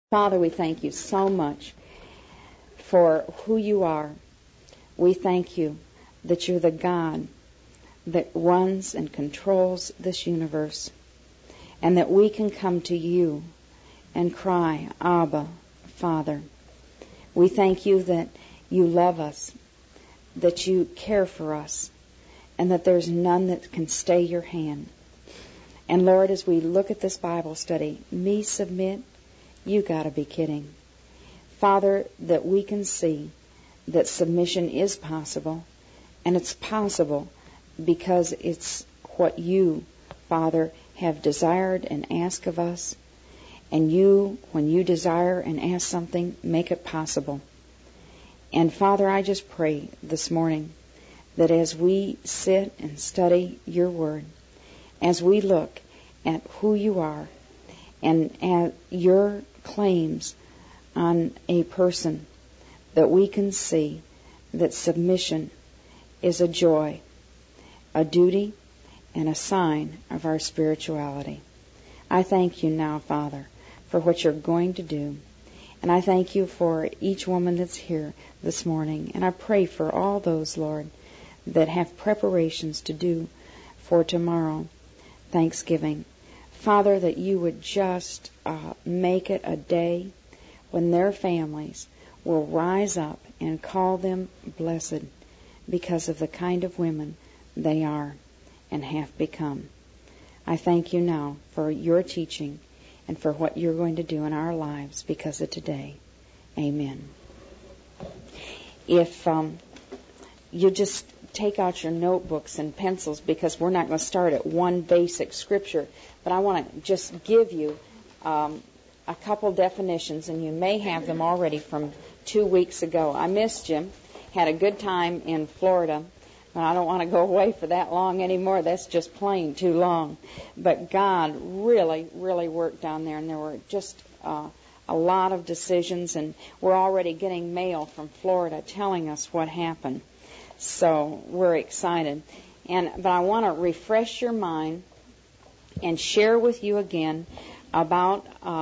Father, we thank you so much for who you are. We thank you that you're the God that runs and controls this universe, and that we can come to you and cry, Abba, Father. We thank you that you love us, that you care for us, and that there's none that can stay your hand. And Lord, as we look at this Bible study, me submit, you got to be kidding. Father, that we can see that submission is possible, and it's possible because it's what you, Father, have desired and asked of us. And you, when you desire and ask something, make it possible. And Father, I just pray this morning that as we sit and study your word, as we look at who you are and at your claims on a person, that we can see that submission is a joy, a duty, and a sign of our spirituality. I thank you now, Father, for what you're going to do. And I thank you for each woman that's here this morning. And I pray for all those, Lord, that have preparations to do for tomorrow, Thanksgiving. Father, that you would just make it a day when their families will rise up and call them blessed because of the kind of women they are and have become. I thank you now for your teaching and for what you're going to do in our lives because of today. Amen. If you just take out your notebooks and pencils, because we're not going to start at one basic scripture, but I want to just give you a couple definitions, and you may have them already from 2 weeks ago. I missed you. Had a good time in Florida, and I don't want to go away for that long anymore. That's just plain too long. But God really, really worked down there, and there were just a lot of decisions, and we're already getting mail from Florida telling us what happened. So we're excited. But I want to refresh your mind and share with you again about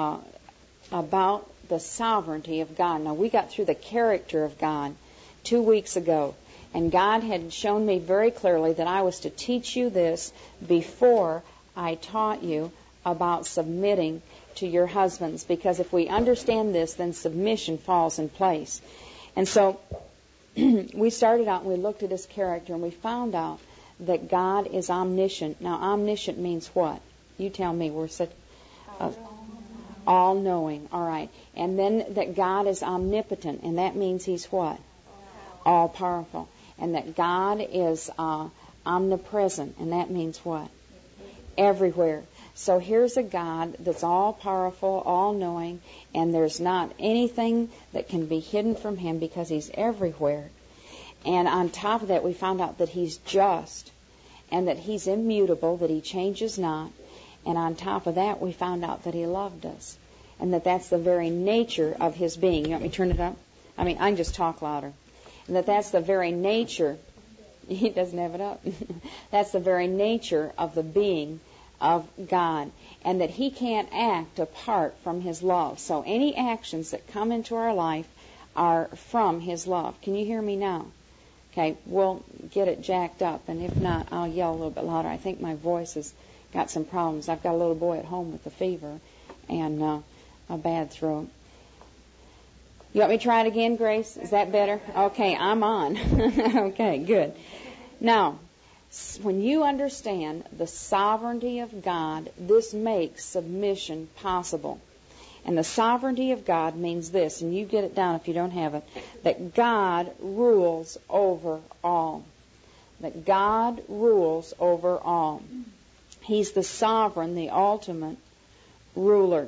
the sovereignty of God. Now, we got through the character of God 2 weeks ago, and God had shown me very clearly that I was to teach you this before I taught you about submitting to your husbands, because if we understand this, then submission falls in place. And so we started out and we looked at his character, and we found out that God is omniscient. Now, omniscient means what? You tell me. We're such all-knowing. All right. And then that God is omnipotent, and that means he's what? All-powerful. And that God is omnipresent, and that means what? Everywhere. So here's a God that's all-powerful, all-knowing, and there's not anything that can be hidden from him because he's everywhere. And on top of that, we found out that he's just and that he's immutable, that he changes not. And on top of that, we found out that he loved us and that that's the very nature of his being. You want me to turn it up? I can just talk louder. And that's the very nature. He doesn't have it up. That's the very nature of the being of God, and that he can't act apart from his love. So any actions that come into our life are from his love. Can you hear me now? Okay, we'll get it jacked up, and if not, I'll yell a little bit louder. I think my voice has got some problems. I've got a little boy at home with a fever and a bad throat. You want me to try it again, Grace? Is that better? Okay, I'm on. Okay, good. Now, when you understand the sovereignty of God, this makes submission possible. And the sovereignty of God means this, and you get it down if you don't have it, that God rules over all. That God rules over all. He's the sovereign, the ultimate ruler.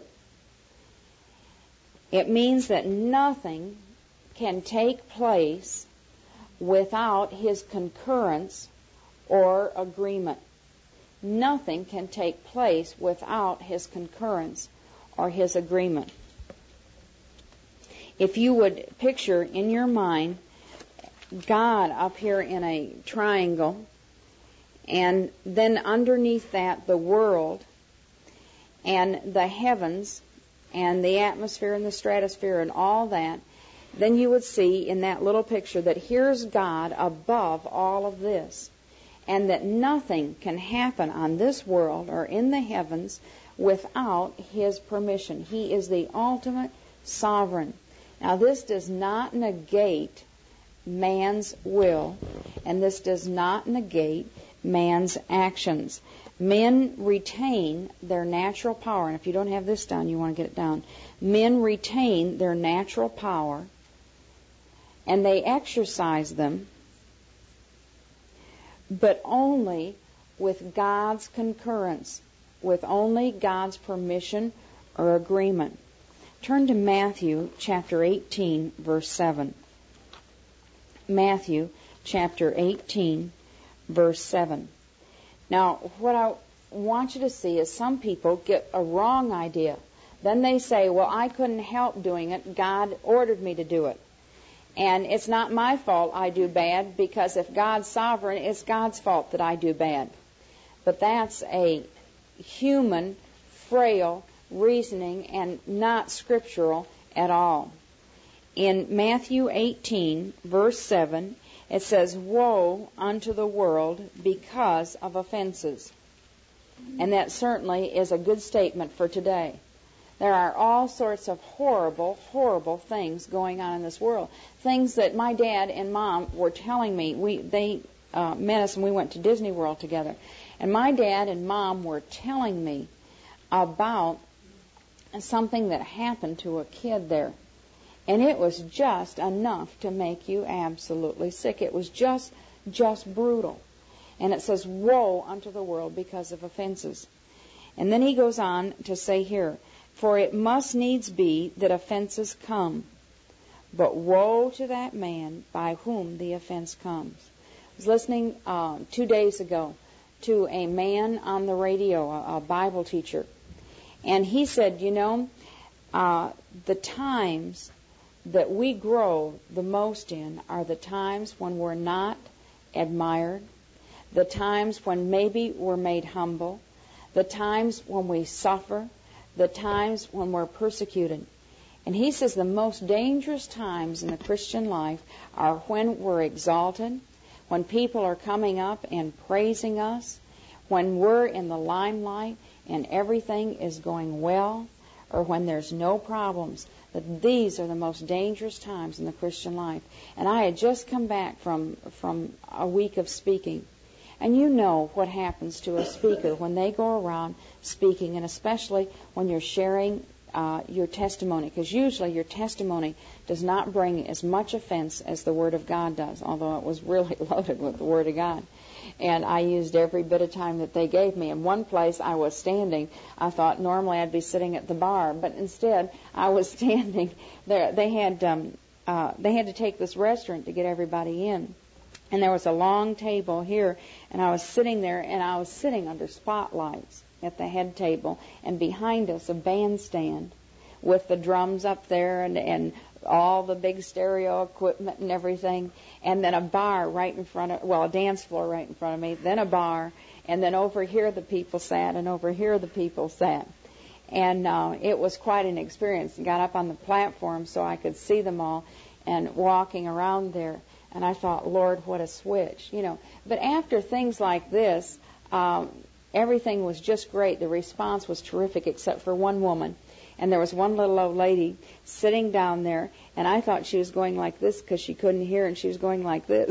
It means that nothing can take place without his concurrence or agreement. Nothing can take place without his concurrence or his agreement. If you would picture in your mind God up here in a triangle, and then underneath that the world and the heavens and the atmosphere and the stratosphere and all that, then you would see in that little picture that here's God above all of this, and that nothing can happen on this world or in the heavens without His permission. He is the ultimate sovereign. Now, this does not negate man's will, and this does not negate man's actions. Men retain their natural power, and if you don't have this down, you want to get it down. Men retain their natural power, and they exercise them, but only with God's concurrence, with only God's permission or agreement. Turn to Matthew chapter 18, verse 7. Matthew chapter 18, verse 7. Now, what I want you to see is some people get a wrong idea. Then they say, well, I couldn't help doing it. God ordered me to do it. And it's not my fault I do bad, because if God's sovereign, it's God's fault that I do bad. But that's a human, frail reasoning and not scriptural at all. In Matthew 18, verse 7, it says, woe unto the world because of offenses. And that certainly is a good statement for today. There are all sorts of horrible, horrible things going on in this world. Things that my dad and mom were telling me. They met us and we went to Disney World together. And my dad and mom were telling me about something that happened to a kid there. And it was just enough to make you absolutely sick. It was just brutal. And it says, woe unto the world because of offenses. And then he goes on to say here, for it must needs be that offenses come, but woe to that man by whom the offense comes. I was listening 2 days ago to a man on the radio, a Bible teacher, and he said, the times that we grow the most in are the times when we're not admired, the times when maybe we're made humble, the times when we suffer, the times when we're persecuted. And he says the most dangerous times in the Christian life are when we're exalted, when people are coming up and praising us, when we're in the limelight and everything is going well, or when there's no problems. That these are the most dangerous times in the Christian life. And I had just come back from a week of speaking. And you know what happens to a speaker when they go around speaking, and especially when you're sharing your testimony, because usually your testimony does not bring as much offense as the Word of God does, although it was really loaded with the Word of God. And I used every bit of time that they gave me. In one place I was standing. I thought normally I'd be sitting at the bar, but instead I was standing there. They had to take this restaurant to get everybody in. And there was a long table here, and I was sitting there, and I was sitting under spotlights at the head table, and behind us a bandstand with the drums up there and all the big stereo equipment and everything, and then a bar right in front of, a dance floor right in front of me, then a bar, and then over here the people sat, and over here the people sat. And it was quite an experience. I got up on the platform so I could see them all, and walking around there. And I thought, Lord, what a switch, But after things like this, everything was just great. The response was terrific, except for one woman. And there was one little old lady sitting down there, and I thought she was going like this because she couldn't hear, and she was going like this.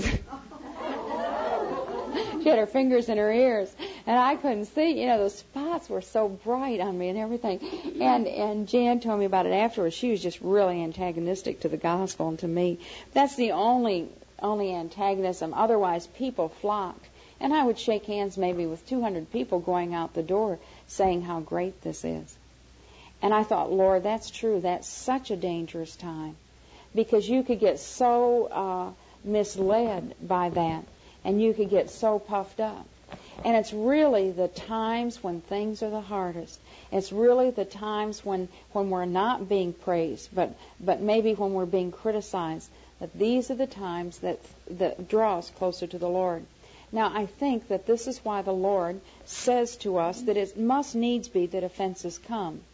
She had her fingers in her ears, and I couldn't see. Those spots were so bright on me and everything. And Jan told me about it afterwards. She was just really antagonistic to the gospel and to me. That's the only antagonism. Otherwise, people flocked. And I would shake hands maybe with 200 people going out the door saying how great this is. And I thought, Lord, that's true. That's such a dangerous time, because you could get so misled by that, and you could get so puffed up. And it's really the times when things are the hardest. It's really the times when we're not being praised, but maybe when we're being criticized, that these are the times that draw us closer to the Lord. Now, I think that this is why the Lord says to us that it must needs be that offenses come.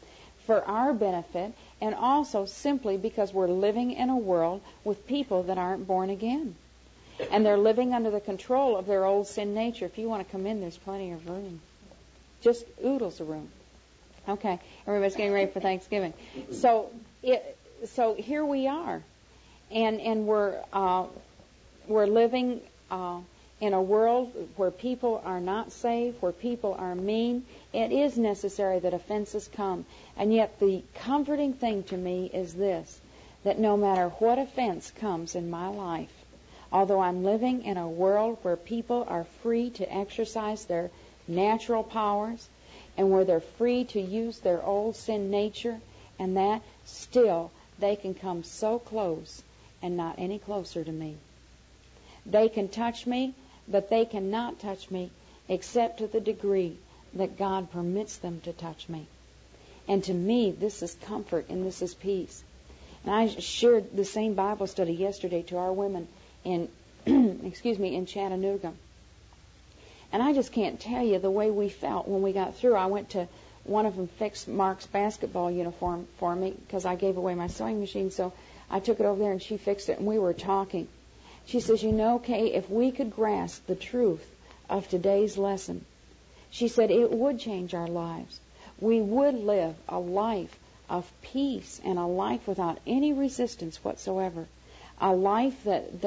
for our benefit, and also simply because we're living in a world with people that aren't born again. And they're living under the control of their old sin nature. If you want to come in, there's plenty of room. Just oodles of room. Okay, everybody's getting ready for Thanksgiving. So here we are, and we're living in a world where people are not safe, where people are mean. It is necessary that offenses come, and yet the comforting thing to me is this: that no matter what offense comes in my life, although I'm living in a world where people are free to exercise their natural powers, and where they're free to use their old sin nature, and that still they can come so close and not any closer to me. They can touch me, but they cannot touch me except to the degree that God permits them to touch me. And to me, this is comfort and this is peace. And I shared the same Bible study yesterday to our women in in Chattanooga. And I just can't tell you the way we felt when we got through. I went to one of them fixed Mark's basketball uniform for me because I gave away my sewing machine. So I took it over there and she fixed it, and we were talking. She says, you know, Kay, if we could grasp the truth of today's lesson, she said, it would change our lives. We would live a life of peace and a life without any resistance whatsoever. A life that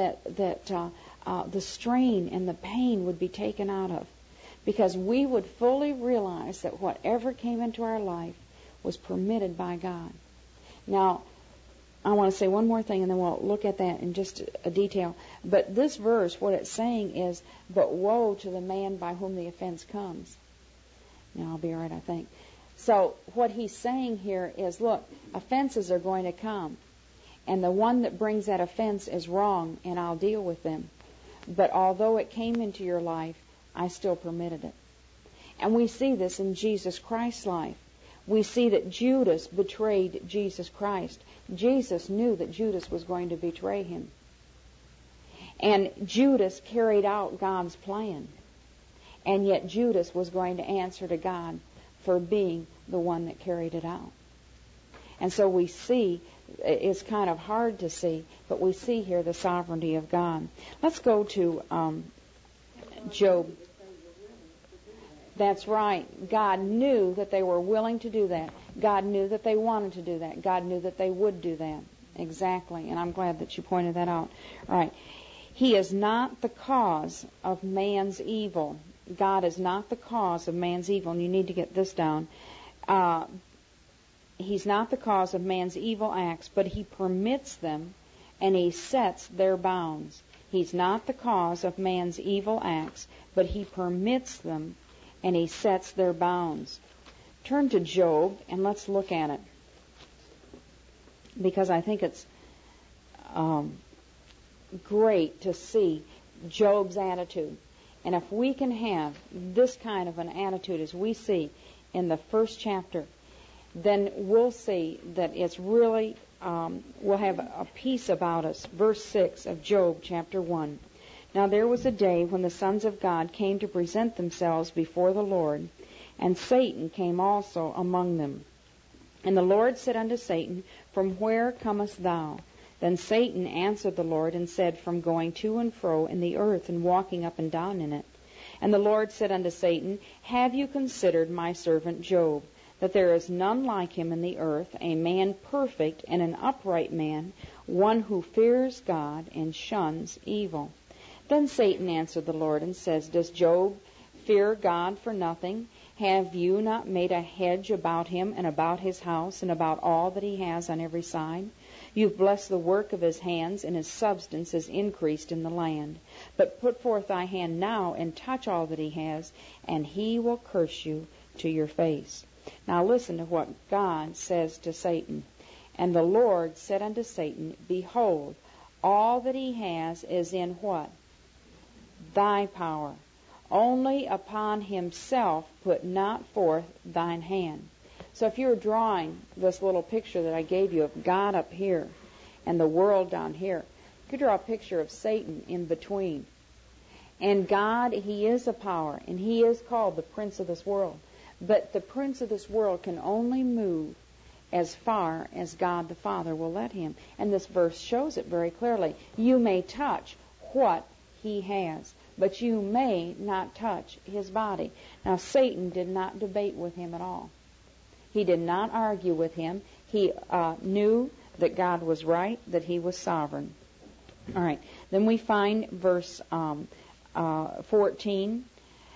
the strain and the pain would be taken out of, because we would fully realize that whatever came into our life was permitted by God. Now, I want to say one more thing, and then we'll look at that in just a detail. But this verse, what it's saying is, but woe to the man by whom the offense comes. Now, I'll be all right, I think. So what he's saying here is, look, offenses are going to come, and the one that brings that offense is wrong, and I'll deal with them. But although it came into your life, I still permitted it. And we see this in Jesus Christ's life. We see that Judas betrayed Jesus Christ. Jesus knew that Judas was going to betray him. And Judas carried out God's plan. And yet Judas was going to answer to God for being the one that carried it out. And so we see, it's kind of hard to see, but we see here the sovereignty of God. Let's go to Job. That's right. God knew that they were willing to do that. God knew that they wanted to do that. God knew that they would do that. Exactly. And I'm glad that you pointed that out. Right. He is not the cause of man's evil. God is not the cause of man's evil. And you need to get this down. He's not the cause of man's evil acts, but He permits them and He sets their bounds. He's not the cause of man's evil acts, but He permits them and He sets their bounds. Turn to Job and let's look at it, because I think it's great to see Job's attitude. And if we can have this kind of an attitude as we see in the first chapter, then we'll see that it's really, we'll have a peace about us. Verse 6 of Job chapter 1. Now there was a day when the sons of God came to present themselves before the Lord, and Satan came also among them. And the Lord said unto Satan, From where comest thou? Then Satan answered the Lord and said, From going to and fro in the earth and walking up and down in it. And the Lord said unto Satan, Have you considered my servant Job, that there is none like him in the earth, a man perfect and an upright man, one who fears God and shuns evil? Then Satan answered the Lord and says, Does Job fear God for nothing? Have you not made a hedge about him and about his house and about all that he has on every side? You've blessed the work of his hands, and his substance is increased in the land. But put forth thy hand now and touch all that he has, and he will curse you to your face. Now listen to what God says to Satan. And the Lord said unto Satan, Behold, all that he has is in what? Thy power. Only upon himself put not forth thine hand. So if you're drawing this little picture that I gave you of God up here and the world down here, you could draw a picture of Satan in between. And God, He is a power, and He is called the Prince of this world. But the Prince of this world can only move as far as God the Father will let him. And this verse shows it very clearly. You may touch what he has, but you may not touch his body. Now, Satan did not debate with him at all. He did not argue with him. He knew that God was right, that he was sovereign. All right. Then we find verse 14,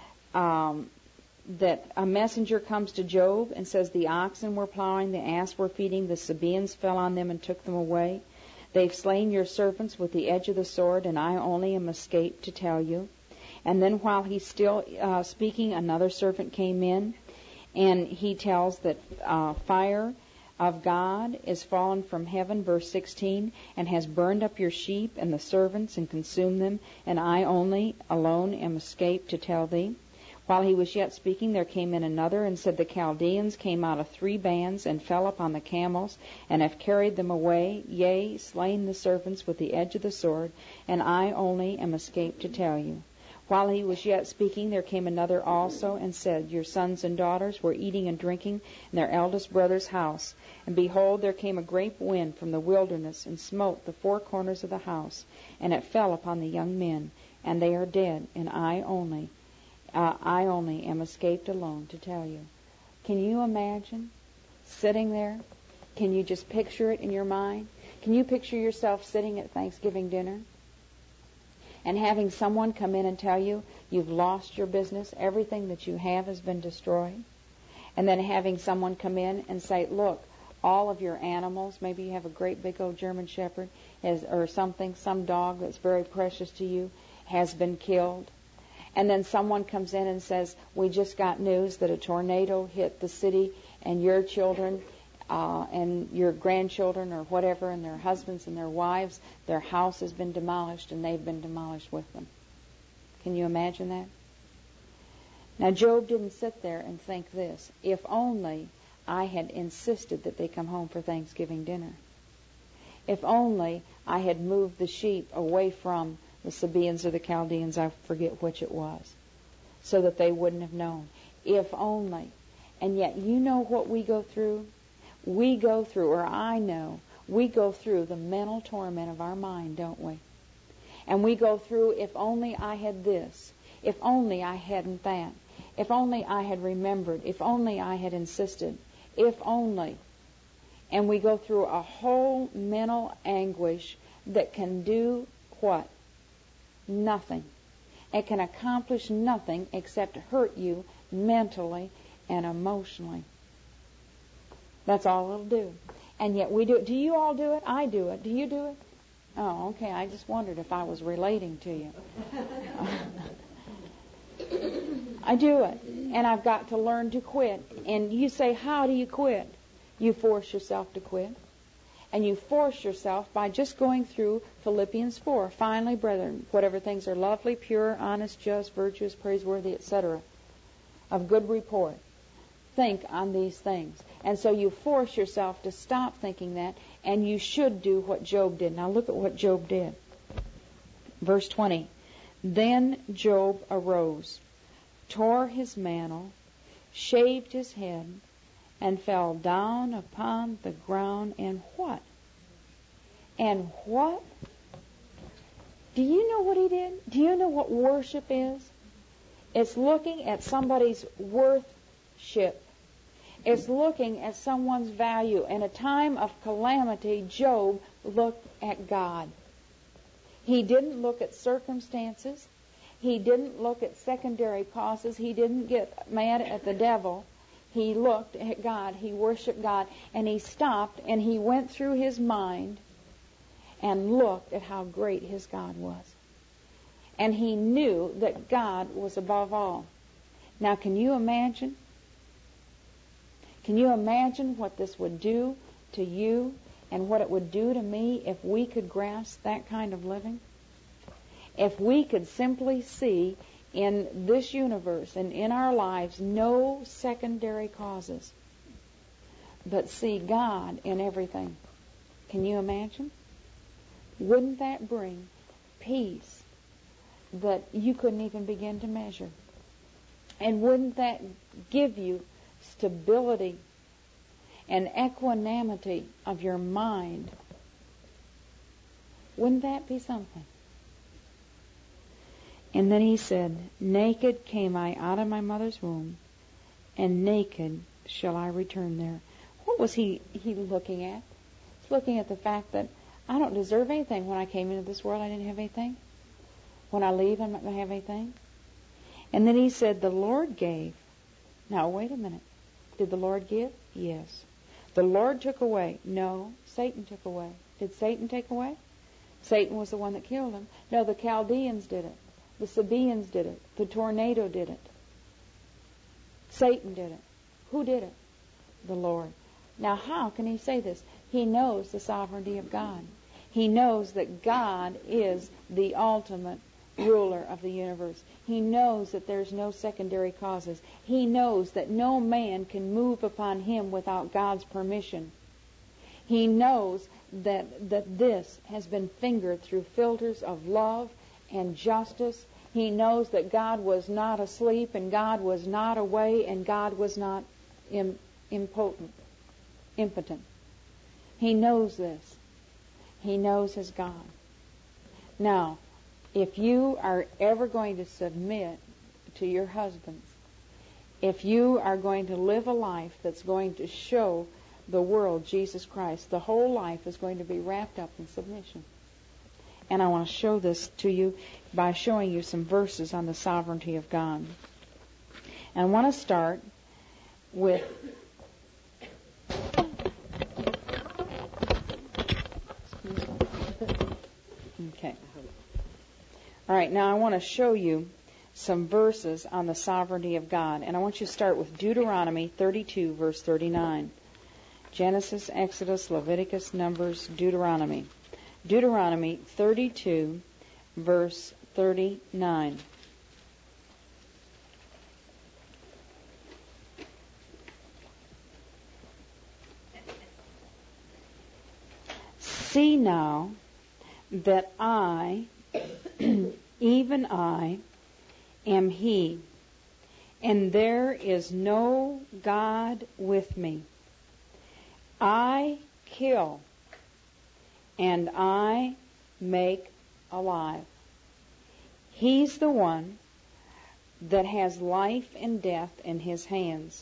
that a messenger comes to Job and says, the oxen were plowing, the ass were feeding, the Sabaeans fell on them and took them away. They've slain your servants with the edge of the sword, and I only am escaped to tell you. And then while he's still speaking, another servant came in, and he tells that fire of God is fallen from heaven, verse 16, and has burned up your sheep and the servants and consumed them, and I only alone am escaped to tell thee. While he was yet speaking, there came in another and said, the Chaldeans came out of 3 bands and fell upon the camels and have carried them away, yea, slain the servants with the edge of the sword, and I only am escaped to tell you. While he was yet speaking, there came another also and said, your sons and daughters were eating and drinking in their eldest brother's house. And behold, there came a great wind from the wilderness and smote the 4 corners of the house, and it fell upon the young men, and they are dead, and I only am escaped alone to tell you. Can you imagine sitting there? Can you just picture it in your mind? Can you picture yourself sitting at Thanksgiving dinner and having someone come in and tell you you've lost your business, everything that you have has been destroyed, and then having someone come in and say, look, all of your animals, maybe you have a great big old German Shepherd or something, some dog that's very precious to you has been killed. And then someone comes in and says, we just got news that a tornado hit the city, and your children and your grandchildren or whatever, and their husbands and their wives, their house has been demolished, and they've been demolished with them. Can you imagine that? Now, Job didn't sit there and think this, if only I had insisted that they come home for Thanksgiving dinner. If only I had moved the sheep away from the Sabaeans or the Chaldeans, I forget which it was, so that they wouldn't have known. If only. And yet, you know what we go through? We go through, or I know, we go through the mental torment of our mind, don't we? And we go through, if only I had this, if only I hadn't that, if only I had remembered, if only I had insisted, if only. And we go through a whole mental anguish that can do what? Nothing. It can accomplish nothing except hurt you mentally and emotionally. That's all it'll do. And yet we do it. Do you all do it? I do it. Do you do it? Oh, okay. I just wondered if I was relating to you. I do it. And I've got to learn to quit. And you say, how do you quit? You force yourself to quit. And you force yourself by just going through Philippians 4. Finally, brethren, whatever things are lovely, pure, honest, just, virtuous, praiseworthy, etc., of good report, think on these things. And so you force yourself to stop thinking that, and you should do what Job did. Now look at what Job did. Verse 20. Then Job arose, tore his mantle, shaved his head, and fell down upon the ground, and what? And what? Do you know what he did? Do you know what worship is? It's looking at somebody's worship. It's looking at someone's value. In a time of calamity, Job looked at God. He didn't look at circumstances. He didn't look at secondary causes. He didn't get mad at the devil. He looked at God. He worshiped God. And he stopped and he went through his mind and looked at how great his God was. And he knew that God was above all. Now, can you imagine? Can you imagine what this would do to you and what it would do to me if we could grasp that kind of living? If we could simply see in this universe and in our lives no secondary causes, but see God in everything. Can you imagine? Wouldn't that bring peace that you couldn't even begin to measure? And wouldn't that give you stability? and equanimity of your mind. Wouldn't that be something? And then he said, naked came I out of my mother's womb, and naked shall I return there. What was he looking at? He's looking at the fact that I don't deserve anything. When I came into this world, I didn't have anything. When I leave, I'm not going to have anything. And then he said, the Lord gave. Now, wait a minute. Did the Lord give? Yes. The Lord took away. No, Satan took away. Did Satan take away? Satan was the one that killed him. No, the Chaldeans did it. The Sabaeans did it. The tornado did it. Satan did it. Who did it? The Lord. Now, how can he say this? He knows the sovereignty of God. He knows that God is the ultimate ruler of the universe. He knows that there's no secondary causes. He knows that no man can move upon him without God's permission. He knows that this has been fingered through filters of love and justice. He knows that God was not asleep, and God was not away, and God was not impotent. He knows this. He knows his God. Now, if you are ever going to submit to your husbands, if you are going to live a life that's going to show the world Jesus Christ, the whole life is going to be wrapped up in submission. And I want to show this to you by showing you some verses on the sovereignty of God. And I want to start with okay. All right, now I want to show you some verses on the sovereignty of God. And I want you to start with Deuteronomy 32, verse 39. Genesis, Exodus, Leviticus, Numbers, Deuteronomy. Deuteronomy 32, verse 39. See now that I, even I, am He, and there is no God with me. I kill, and I make alive. He's the one that has life and death in His hands.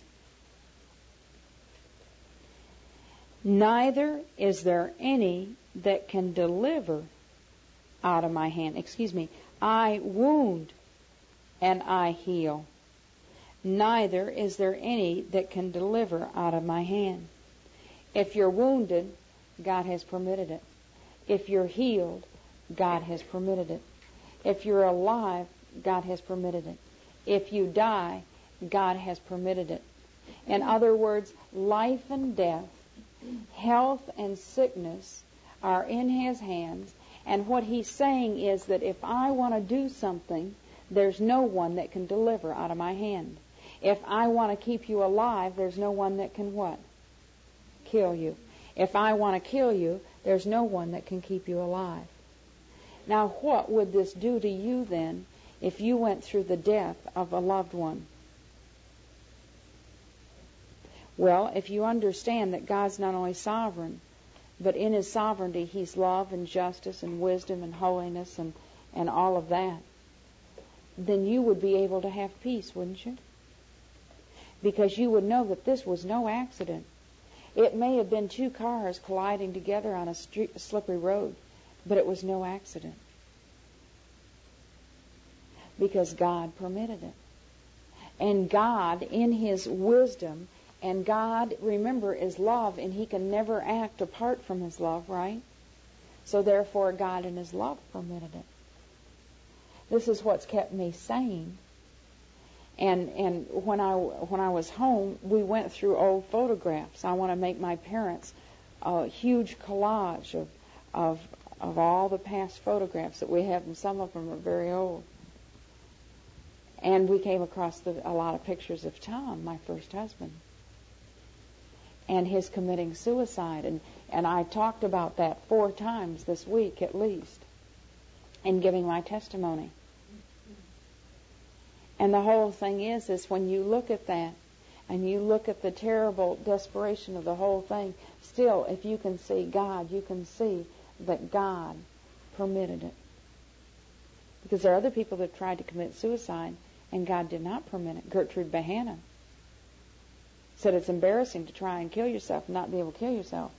Neither is there any that can deliver out of my hand. I wound and I heal. Neither is there any that can deliver out of my hand. If you're wounded, God has permitted it. If you're healed, God has permitted it. If you're alive, God has permitted it. If you die, God has permitted it. In other words, life and death, health and sickness are in His hands. And what He's saying is that if I want to do something, there's no one that can deliver out of my hand. If I want to keep you alive, there's no one that can what? Kill you. If I want to kill you, there's no one that can keep you alive. Now, what would this do to you then if you went through the death of a loved one? Well, if you understand that God's not only sovereign, but in His sovereignty He's love and justice and wisdom and holiness and all of that, then you would be able to have peace, wouldn't you? Because you would know that this was no accident. It may have been two cars colliding together on a slippery road, but it was no accident. Because God permitted it. And God, in His wisdom, and God, remember, is love, and He can never act apart from His love, right? So therefore, God in His love permitted it. This is what's kept me sane. And when I was home, we went through old photographs. I want to make my parents a huge collage of all the past photographs that we have, and some of them are very old. And we came across a lot of pictures of Tom, my first husband, and his committing suicide. And I talked about that 4 times this week at least in giving my testimony. And the whole thing is when you look at that and you look at the terrible desperation of the whole thing, still, if you can see God, you can see that God permitted it. Because there are other people that tried to commit suicide, and God did not permit it. Gertrude Behannon said it's embarrassing to try and kill yourself and not be able to kill yourself.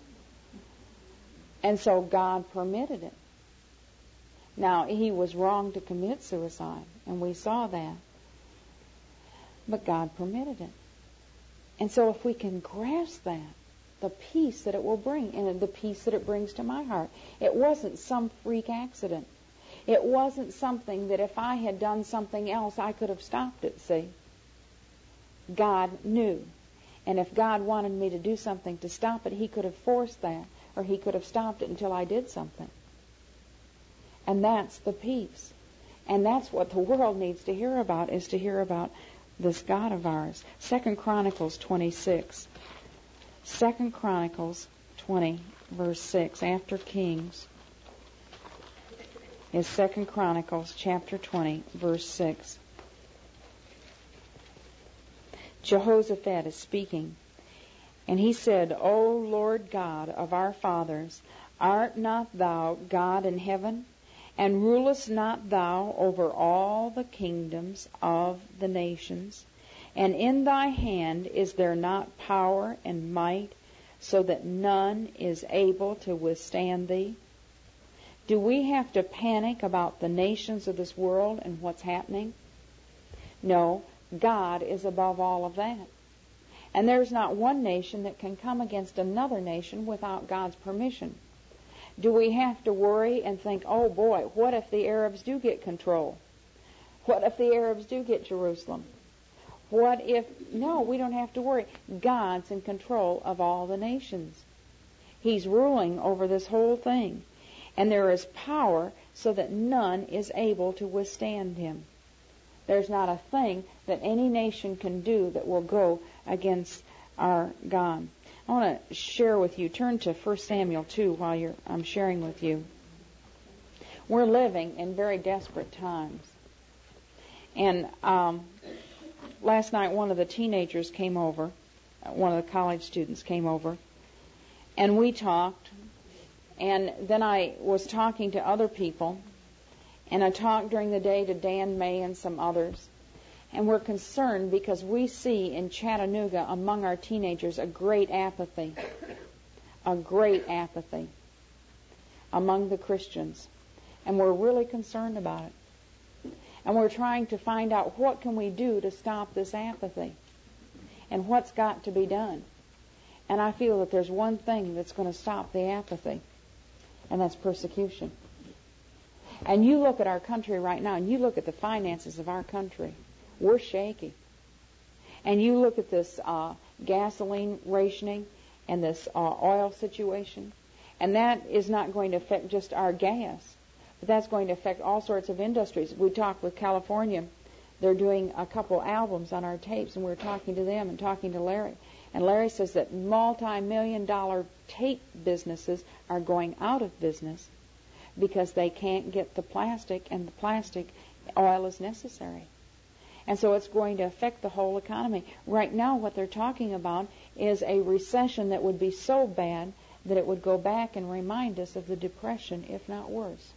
And so God permitted it. Now, he was wrong to commit suicide, and we saw that. But God permitted it. And so if we can grasp that, the peace that it will bring, and the peace that it brings to my heart, it wasn't some freak accident. It wasn't something that if I had done something else, I could have stopped it, see? God knew. And if God wanted me to do something to stop it, he could have forced that, or he could have stopped it until I did something. And that's the peace. And that's what the world needs to hear about, is to hear about this God of ours. 2 Chronicles 26. 2 Chronicles 20, verse 6, after Kings, is 2 Chronicles chapter 20, verse 6. Jehoshaphat is speaking, and he said, O Lord God of our fathers, art not thou God in heaven? And rulest not thou over all the kingdoms of the nations? And in thy hand is there not power and might, so that none is able to withstand thee? Do we have to panic about the nations of this world and what's happening? No, God is above all of that. And there's not one nation that can come against another nation without God's permission. Do we have to worry and think, oh boy, what if the Arabs do get control? What if the Arabs do get Jerusalem? What if... No, we don't have to worry. God's in control of all the nations. He's ruling over this whole thing. And there is power so that none is able to withstand him. There's not a thing that any nation can do that will go against our God. I want to share with you, turn to 1 Samuel 2 while I'm sharing with you. We're living in very desperate times. And last night one of the teenagers came over, one of the college students came over, and we talked. And then I was talking to other people, and I talked during the day to Dan May and some others. And we're concerned because we see in Chattanooga among our teenagers a great apathy among the Christians. And we're really concerned about it. And we're trying to find out what can we do to stop this apathy and what's got to be done. And I feel that there's one thing that's going to stop the apathy, and that's persecution. And you look at our country right now, and you look at the finances of our country. We're shaky. And you look at this gasoline rationing and this oil situation, and that is not going to affect just our gas, but that's going to affect all sorts of industries. We talked with California. They're doing a couple albums on our tapes, and we're talking to them and talking to Larry. And Larry says that multi-million-dollar tape businesses are going out of business because they can't get the plastic, and the plastic oil is necessary. And so it's going to affect the whole economy. Right now what they're talking about is a recession that would be so bad that it would go back and remind us of the Depression, if not worse.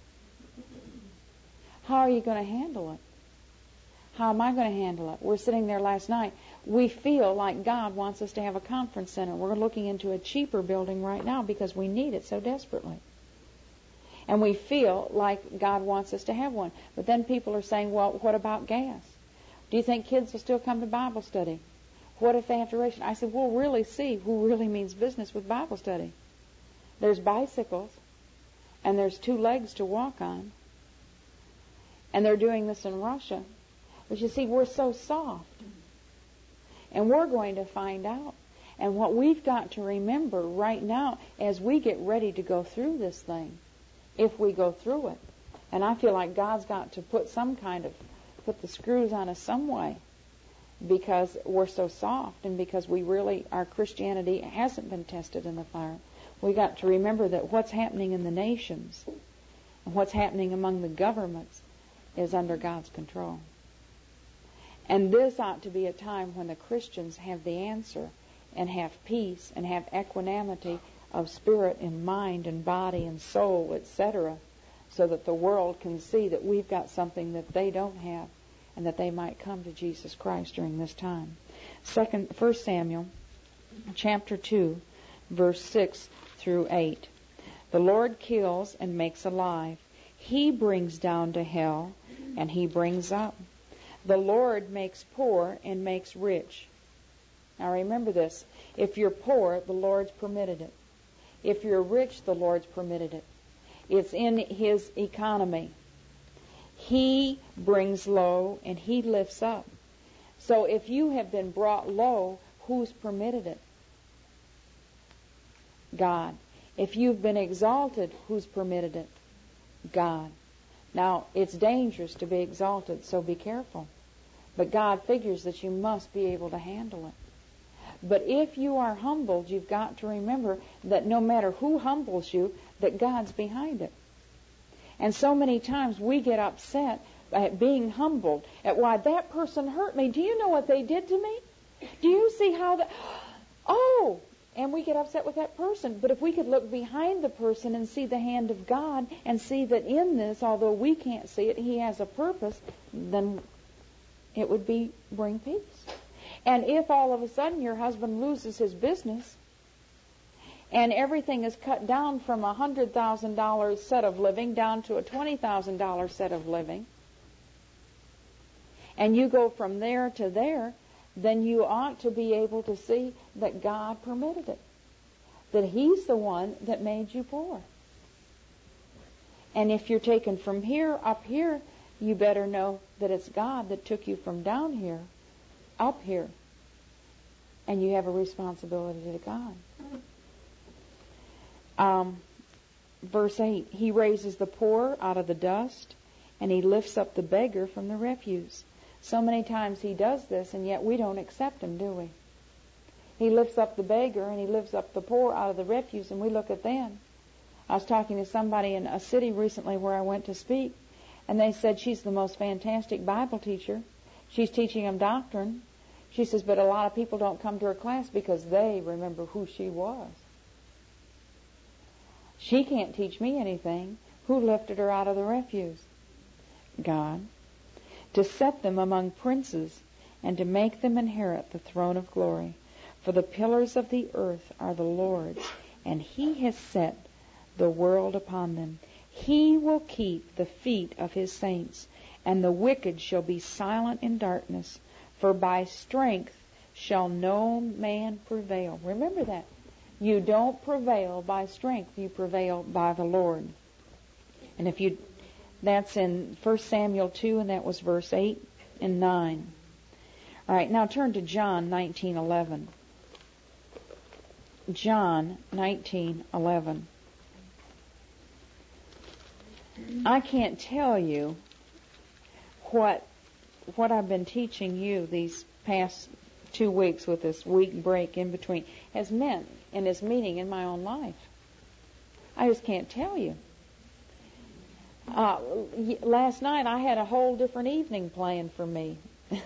How are you going to handle it? How am I going to handle it? We're sitting there last night. We feel like God wants us to have a conference center. We're looking into a cheaper building right now because we need it so desperately. And we feel like God wants us to have one. But then people are saying, well, what about gas? Do you think kids will still come to Bible study? What if they have to ration? I said, we'll really see who really means business with Bible study. There's bicycles, and there's 2 legs to walk on. And they're doing this in Russia. But you see, we're so soft. And we're going to find out. And what we've got to remember right now as we get ready to go through this thing, if we go through it, and I feel like God's got to put the screws on us some way, because we're so soft and because our Christianity hasn't been tested in the fire. We got to remember that what's happening in the nations and what's happening among the governments is under God's control. And this ought to be a time when the Christians have the answer and have peace and have equanimity of spirit and mind and body and soul, etc., so that the world can see that we've got something that they don't have and that they might come to Jesus Christ during this time. 1 Samuel chapter 2, verse 6 through 8. The Lord kills and makes alive. He brings down to hell and He brings up. The Lord makes poor and makes rich. Now remember this. If you're poor, the Lord's permitted it. If you're rich, the Lord's permitted it. It's in His economy. He brings low and He lifts up. So if you have been brought low, who's permitted it? God. If you've been exalted, who's permitted it? God. Now, it's dangerous to be exalted, so be careful. But God figures that you must be able to handle it. But if you are humbled, you've got to remember that no matter who humbles you, that God's behind it. And so many times we get upset at being humbled, at why that person hurt me. Do you know what they did to me? Do you see how that... Oh! And we get upset with that person. But if we could look behind the person and see the hand of God and see that in this, although we can't see it, He has a purpose, then it would bring peace. And if all of a sudden your husband loses his business and everything is cut down from a $100,000 set of living down to a $20,000 set of living, and you go from there to there, then you ought to be able to see that God permitted it. That He's the one that made you poor. And if you're taken from here up here, you better know that it's God that took you from down here up here. And you have a responsibility to God. Verse 8, He raises the poor out of the dust, and He lifts up the beggar from the refuse. So many times He does this, and yet we don't accept Him, do we? He lifts up the beggar and He lifts up the poor out of the refuse, and we look at them. I was talking to somebody in a city recently where I went to speak, and they said she's the most fantastic Bible teacher. She's teaching them doctrine. She says, but a lot of people don't come to her class because they remember who she was. She can't teach me anything. Who lifted her out of the refuse? God. To set them among princes, and to make them inherit the throne of glory. For the pillars of the earth are the Lord's, and He has set the world upon them. He will keep the feet of His saints, and the wicked shall be silent in darkness. For by strength shall no man prevail. Remember that. You don't prevail by strength. You prevail by the Lord. And that's in 1 Samuel 2, and that was verse 8 and 9. All right, now turn to John 19:11. John 19:11. I can't tell you what I've been teaching you these past 2 weeks with this week break in between has meant and is meaning in my own life. I just can't tell you. Last night I had a whole different evening planned for me.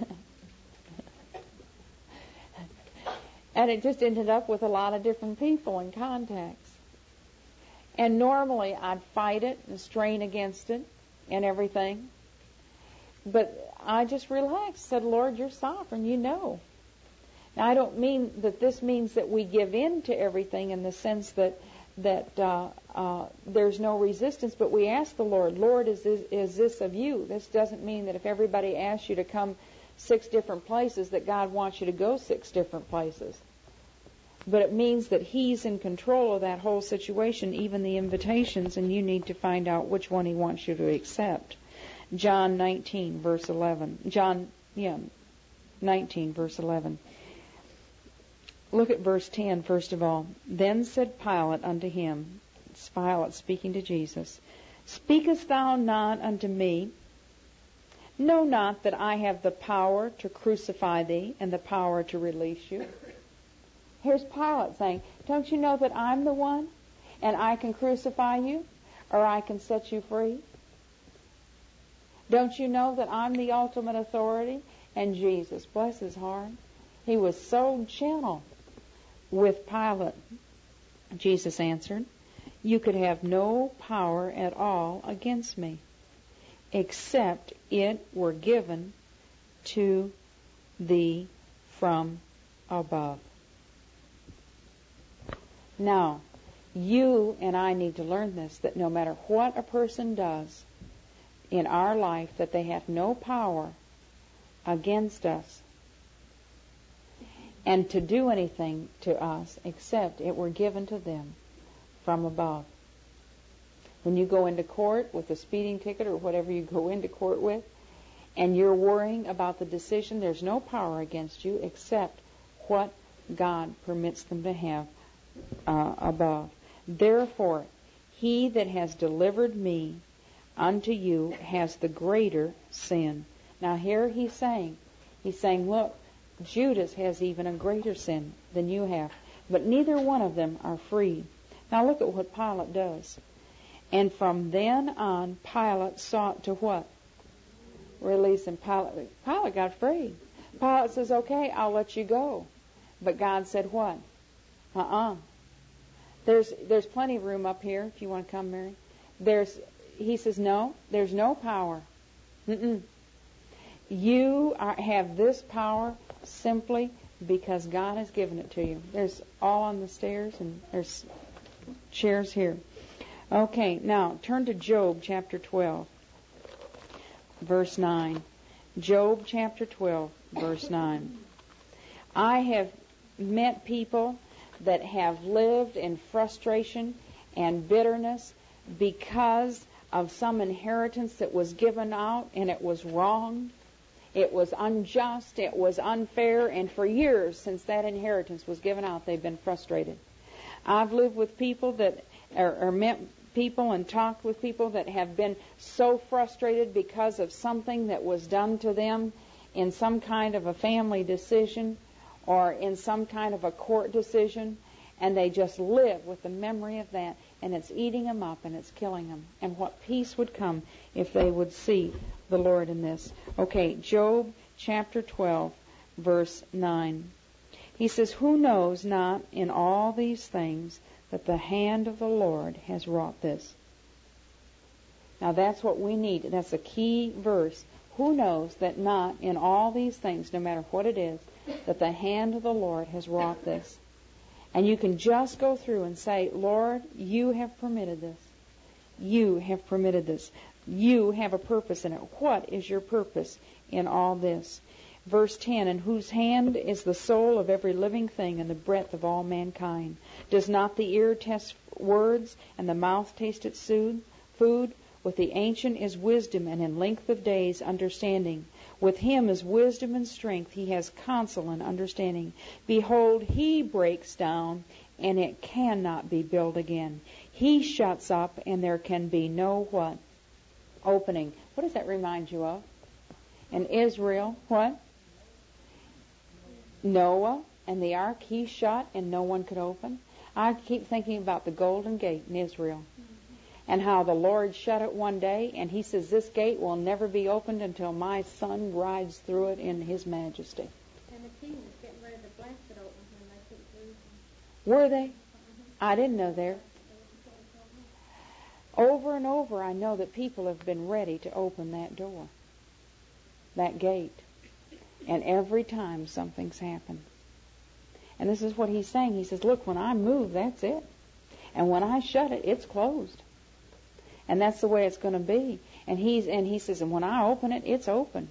And it just ended up with a lot of different people and contacts. And normally I'd fight it and strain against it and everything. But I just relaxed, said, Lord, You're sovereign, You know. Now, I don't mean that this means that we give in to everything in the sense that there's no resistance, but we ask the Lord, Lord, is this of You? This doesn't mean that if everybody asks you to come 6 different places, that God wants you to go 6 different places. But it means that He's in control of that whole situation, even the invitations, and you need to find out which one He wants you to accept. John 19, verse 11. 19, verse 11. Look at verse 10, first of all. Then said Pilate unto him, it's Pilate speaking to Jesus, Speakest thou not unto me? Know not that I have the power to crucify thee and the power to release you? Here's Pilate saying, don't you know that I'm the one? And I can crucify you, or I can set you free? Don't you know that I'm the ultimate authority? And Jesus, bless his heart, he was so gentle with Pilate. Jesus answered, "You could have no power at all against me, except it were given to thee from above." Now, you and I need to learn this, that no matter what a person does in our life, that they have no power against us and to do anything to us except it were given to them from above. When you go into court with a speeding ticket or whatever you go into court with, and you're worrying about the decision, there's no power against you except what God permits them to have above. Therefore, he that has delivered me unto you has the greater sin. Now here he's saying, look, Judas has even a greater sin than you have, but neither one of them are free. Now look at what Pilate does. And from then on, Pilate sought to what? Release him. Pilate got free. Pilate says, okay, I'll let you go. But God said what? There's plenty of room up here if you want to come, Mary. He says, no, there's no power. You have this power simply because God has given it to you. There's all on the stairs, and there's chairs here. Okay, now turn to Job chapter 12, verse 9. Job chapter 12, verse 9. I have met people that have lived in frustration and bitterness because of some inheritance that was given out, and it was wrong. It was unjust. It was unfair. And for years since that inheritance was given out, they've been frustrated. I've lived with people that, or met people and talked with people that have been so frustrated because of something that was done to them in some kind of a family decision or in some kind of a court decision, and they just live with the memory of that, and it's eating them up and it's killing them. And what peace would come if they would see the Lord in this. Okay, Job chapter 12, verse 9. He says, "Who knows not in all these things that the hand of the Lord has wrought this?" Now that's what we need. That's a key verse. Who knows that not in all these things, no matter what it is, that the hand of the Lord has wrought this? And you can just go through and say, Lord, you have permitted this. You have permitted this. You have a purpose in it. What is your purpose in all this? Verse 10, "In whose hand is the soul of every living thing and the breath of all mankind? Does not the ear test words and the mouth taste its food? With the ancient is wisdom, and in length of days understanding. With him is wisdom and strength. He has counsel and understanding. Behold, he breaks down, and it cannot be built again. He shuts up, and there can be no what? Opening." What does that remind you of? In Israel, what? Noah and the ark, he shut and no one could open. I keep thinking about the Golden Gate in Israel and how the Lord shut it one day, and he says, this gate will never be opened until my son rides through it in his majesty. And the king was getting ready to blast it open when they couldn't lose him. Were they? I didn't know there. Over and over, I know that people have been ready to open that door, that gate. And every time something's happened. And this is what he's saying. He says, look, when I move, that's it. And when I shut it, it's closed. And that's the way it's going to be. And he says, and when I open it, it's open.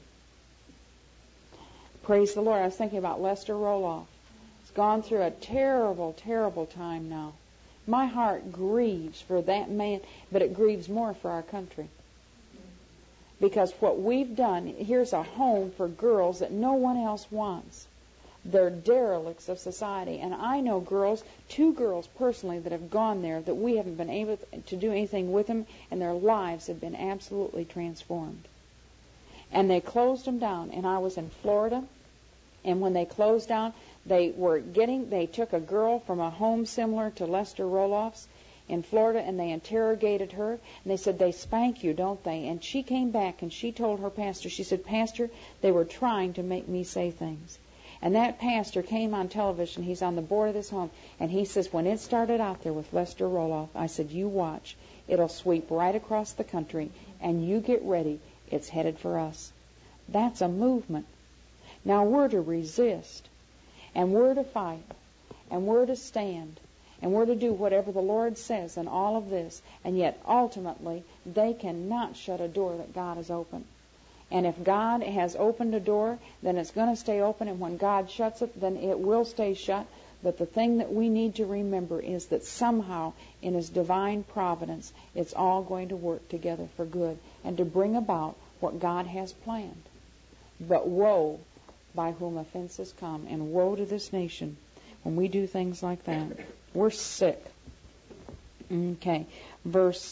Praise the Lord. I was thinking about Lester Roloff. He's gone through a terrible, terrible time now. My heart grieves for that man, but it grieves more for our country. Because what we've done, here's a home for girls that no one else wants. They're derelicts of society. And I know girls, 2 girls personally, that have gone there that we haven't been able to do anything with them, and their lives have been absolutely transformed. And they closed them down. And I was in Florida, and when they closed down, they took a girl from a home similar to Lester Roloff's. in Florida, and they interrogated her, and they said, they spank you, don't they? And she came back and she told her pastor, she said, Pastor, they were trying to make me say things. And that pastor came on television, he's on the board of this home, and he says, when it started out there with Lester Roloff, I said, you watch, it'll sweep right across the country, and you get ready, it's headed for us. That's a movement. Now we're to resist, and we're to fight, and we're to stand, and we're to do whatever the Lord says in all of this, and yet ultimately they cannot shut a door that God has opened. And if God has opened a door, then it's going to stay open, and when God shuts it, then it will stay shut. But the thing that we need to remember is that somehow in His divine providence, it's all going to work together for good and to bring about what God has planned. But woe by whom offenses come, and woe to this nation when we do things like that. We're sick. Okay, verse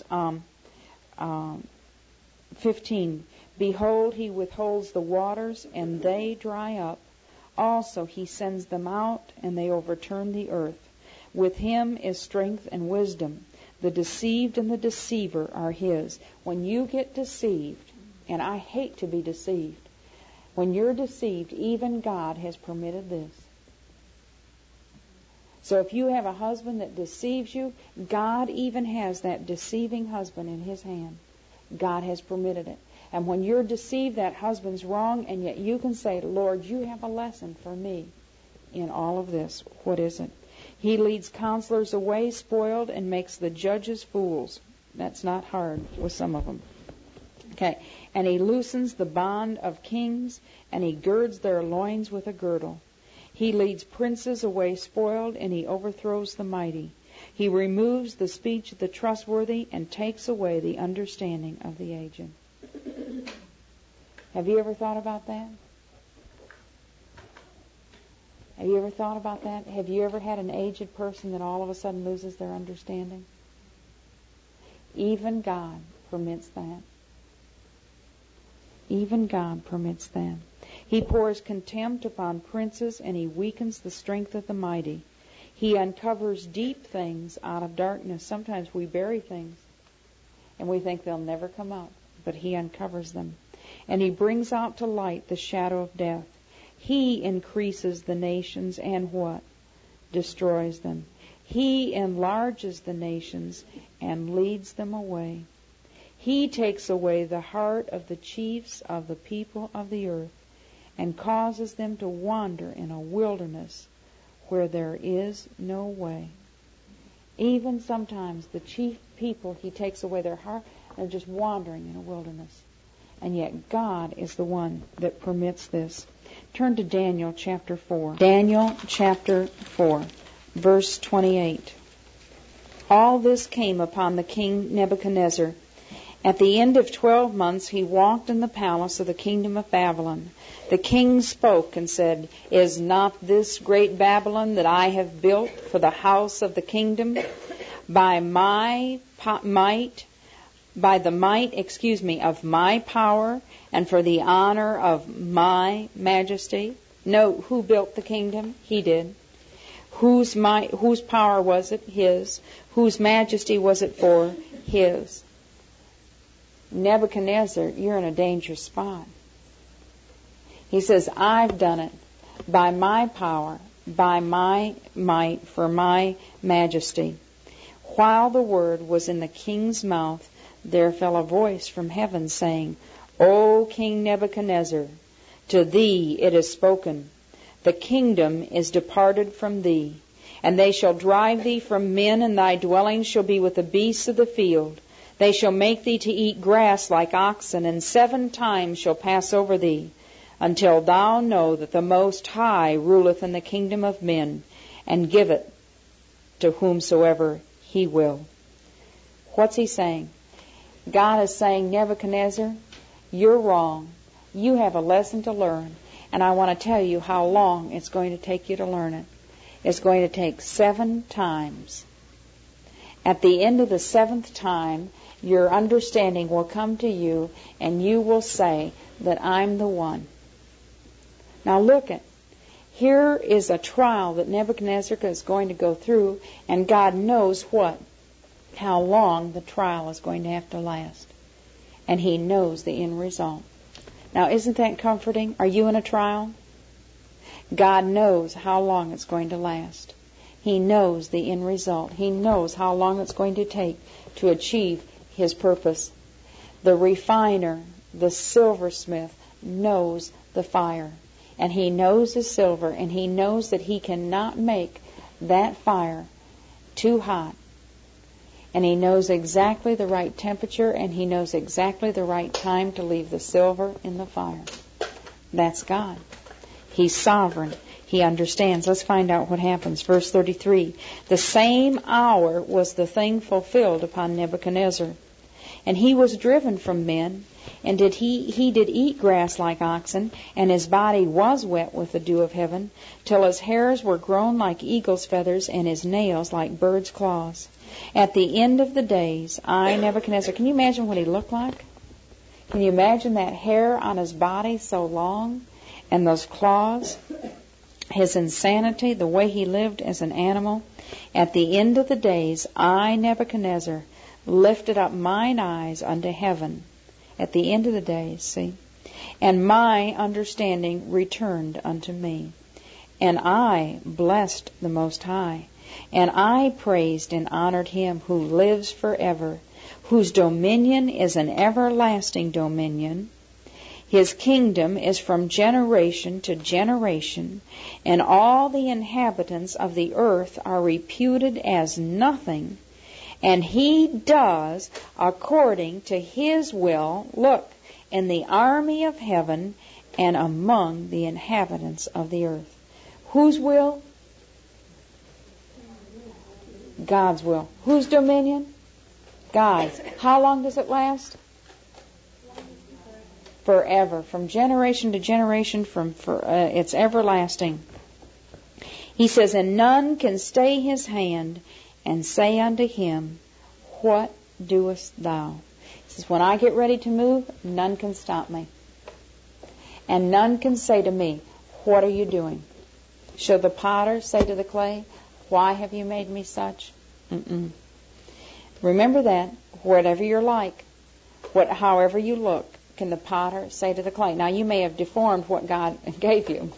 15. Behold, He withholds the waters, and they dry up. Also He sends them out, and they overturn the earth. With Him is strength and wisdom. The deceived and the deceiver are His. When you get deceived, and I hate to be deceived, when you're deceived, even God has permitted this. So if you have a husband that deceives you, God even has that deceiving husband in His hand. God has permitted it. And when you're deceived, that husband's wrong, and yet you can say, Lord, you have a lesson for me in all of this. What is it? He leads counselors away spoiled and makes the judges fools. That's not hard with some of them. Okay. And He loosens the bond of kings, and He girds their loins with a girdle. He leads princes away spoiled, and He overthrows the mighty. He removes the speech of the trustworthy and takes away the understanding of the aged. Have you ever thought about that? Have you ever thought about that? Have you ever had an aged person that all of a sudden loses their understanding? Even God permits that. Even God permits that. He pours contempt upon princes, and He weakens the strength of the mighty. He uncovers deep things out of darkness. Sometimes we bury things, and we think they'll never come out, but He uncovers them. And He brings out to light the shadow of death. He increases the nations and what? Destroys them. He enlarges the nations and leads them away. He takes away the heart of the chiefs of the people of the earth and causes them to wander in a wilderness where there is no way. Even sometimes the chief people, He takes away their heart, and they're just wandering in a wilderness. And yet God is the one that permits this. Turn to Daniel chapter 4. Daniel chapter 4, verse 28. All this came upon the king Nebuchadnezzar. At the end of 12 months he walked in the palace of the kingdom of Babylon. The king spoke and said, Is not this great Babylon that I have built for the house of the kingdom by my might, of my power, and for the honor of my majesty? Note, who built the kingdom? He did. Whose power was it? His. Whose majesty was it for? His. Nebuchadnezzar, you're in a dangerous spot. He says, I've done it by my power, by my might, for my majesty. While the word was in the king's mouth, there fell a voice from heaven saying, O King Nebuchadnezzar, to thee it is spoken, the kingdom is departed from thee, and they shall drive thee from men, and thy dwelling shall be with the beasts of the field. They shall make thee to eat grass like oxen, and 7 times shall pass over thee, until thou know that the Most High ruleth in the kingdom of men, and giveth to whomsoever He will. What's He saying? God is saying, Nebuchadnezzar, you're wrong. You have a lesson to learn, and I want to tell you how long it's going to take you to learn it. It's going to take 7 times. At the end of the 7th time, your understanding will come to you, and you will say that I'm the one. Now look at, here is a trial that Nebuchadnezzar is going to go through, and God knows what? how long the trial is going to have to last. And He knows the end result. Now, isn't that comforting? Are you in a trial? God knows how long it's going to last. He knows the end result. He knows how long it's going to take to achieve His purpose. The refiner, the silversmith, knows the fire. And he knows the silver, and he knows that he cannot make that fire too hot. And he knows exactly the right temperature, and he knows exactly the right time to leave the silver in the fire. That's God. He's sovereign. He understands. Let's find out what happens. Verse 33. The same hour was the thing fulfilled upon Nebuchadnezzar. And he was driven from men, and he did eat grass like oxen, and his body was wet with the dew of heaven, till his hairs were grown like eagle's feathers, and his nails like bird's claws. At the end of the days, I, Nebuchadnezzar, can you imagine what he looked like? Can you imagine that hair on his body so long, and those claws? His insanity, the way he lived as an animal. At the end of the days, I, Nebuchadnezzar, lifted up mine eyes unto heaven. At the end of the days, see? And my understanding returned unto me. And I blessed the Most High. And I praised and honored Him who lives forever, whose dominion is an everlasting dominion. His kingdom is from generation to generation, and all the inhabitants of the earth are reputed as nothing. And He does according to His will, look, in the army of heaven and among the inhabitants of the earth. Whose will? God's will. Whose dominion? God's. How long does it last? Forever. From generation to generation, it's everlasting. He says, and none can stay His hand and say unto Him, what doest thou? He says, when I get ready to move, none can stop me. And none can say to me, what are you doing? Shall the potter say to the clay, why have you made me such? Mm-mm. Remember that, whatever you're like, however you look, can the potter say to the clay? Now, you may have deformed what God gave you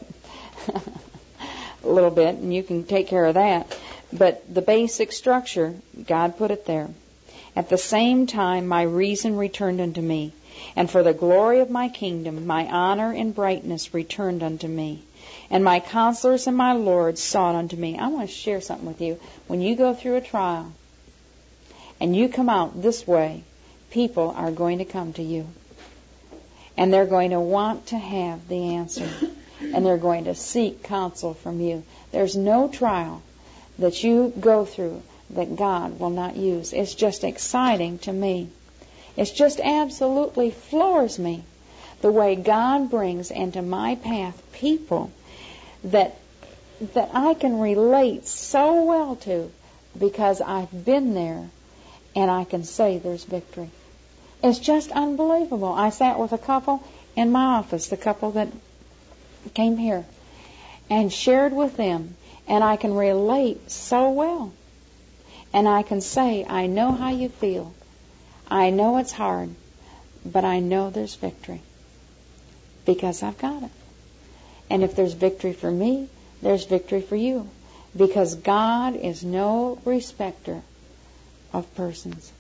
a little bit, and you can take care of that. But the basic structure, God put it there. At the same time, my reason returned unto me, and for the glory of my kingdom, my honor and brightness returned unto me. And my counselors and my lords sought unto me. I want to share something with you. When you go through a trial, and you come out this way, people are going to come to you. And they're going to want to have the answer. And they're going to seek counsel from you. There's no trial that you go through that God will not use. It's just exciting to me. It just absolutely floors me the way God brings into my path people that I can relate so well to because I've been there, and I can say there's victory. It's just unbelievable. I sat with a couple in my office, the couple that came here, and shared with them, and I can relate so well. And I can say, I know how you feel. I know it's hard, but I know there's victory because I've got it. And if there's victory for me, there's victory for you, because God is no respecter of persons.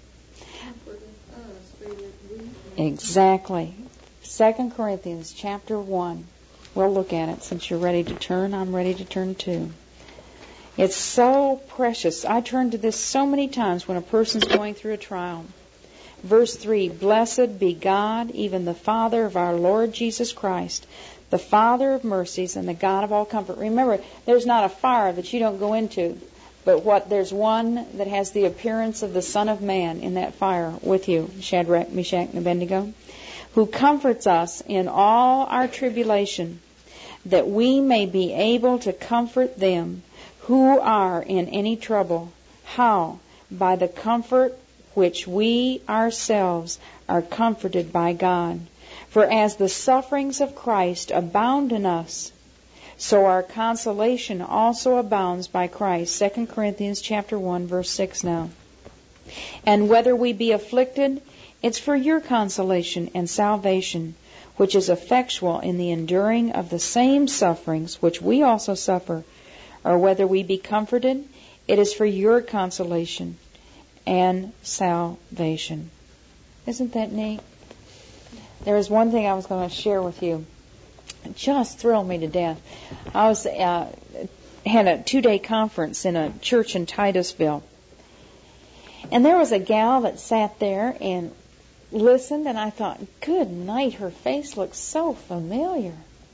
Exactly. 2 Corinthians chapter 1. We'll look at it. Since you're ready to turn, I'm ready to turn too. It's so precious. I turn to this so many times when a person's going through a trial. Verse 3, blessed be God, even the Father of our Lord Jesus Christ, the Father of mercies and the God of all comfort. Remember, there's not a fire that you don't go into, but there's one that has the appearance of the Son of Man in that fire with you, Shadrach, Meshach, and Abednego, who comforts us in all our tribulation, that we may be able to comfort them who are in any trouble. How? By the comfort which we ourselves are comforted by God. For as the sufferings of Christ abound in us, so our consolation also abounds by Christ. 2 Corinthians chapter 1, verse 6 now. And whether we be afflicted, it's for your consolation and salvation, which is effectual in the enduring of the same sufferings which we also suffer. Or whether we be comforted, it is for your consolation and salvation. Isn't that neat? There was one thing I was going to share with you. It just thrilled me to death. I was had a 2-day conference in a church in Titusville. And there was a gal that sat there and listened, and I thought, good night, her face looks so familiar.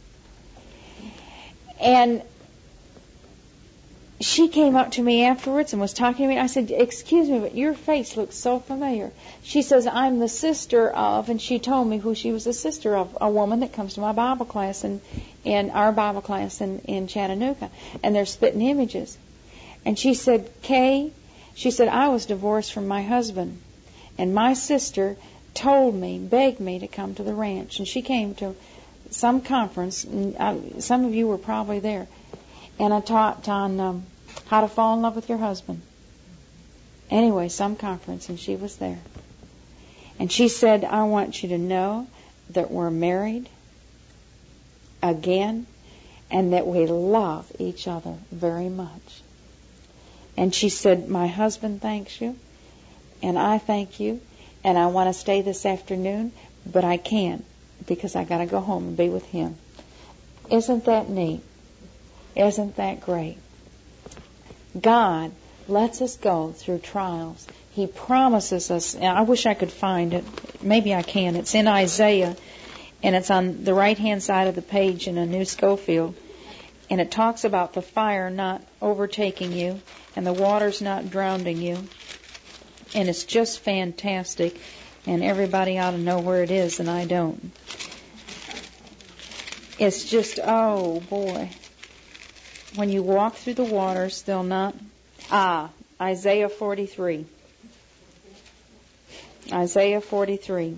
And she came up to me afterwards and was talking to me. I said, excuse me, but your face looks so familiar. She says, I'm the sister of, and she told me who she was the sister of, a woman that comes to my Bible class in our Bible class in Chattanooga. And they're spitting images. And she said, Kay, she said, I was divorced from my husband. And my sister told me, begged me to come to the ranch. And she came to some conference. And some of you were probably there. And I taught on how to fall in love with your husband. Anyway, some conference, and she was there. And she said, I want you to know that we're married again and that we love each other very much. And she said, my husband thanks you, and I thank you, and I want to stay this afternoon, but I can't because I got to go home and be with him. Isn't that neat? Isn't that great? God lets us go through trials. He promises us, and I wish I could find it. Maybe I can. It's in Isaiah, and it's on the right-hand side of the page in a New Schofield. And it talks about the fire not overtaking you and the waters not drowning you. And it's just fantastic. And everybody ought to know where it is, and I don't. It's just, oh, boy. When you walk through the waters, they'll not... Isaiah 43. Isaiah 43.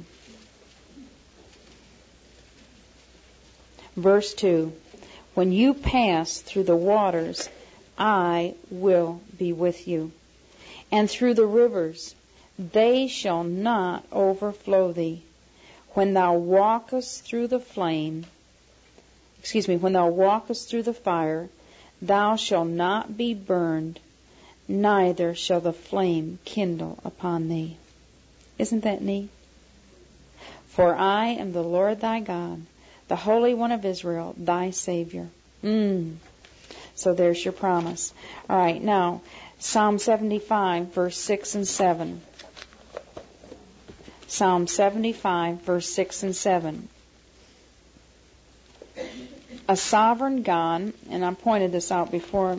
Verse 2. When you pass through the waters, I will be with you. And through the rivers, they shall not overflow thee. When thou walkest through the when thou walkest through the fire, thou shalt not be burned, neither shall the flame kindle upon thee. Isn't that neat? For I am the Lord thy God, the Holy One of Israel, thy Savior. So there's your promise. All right, now, Psalm 75, verse 6 and 7. Psalm 75, verse 6 and 7. A sovereign God, and I pointed this out before,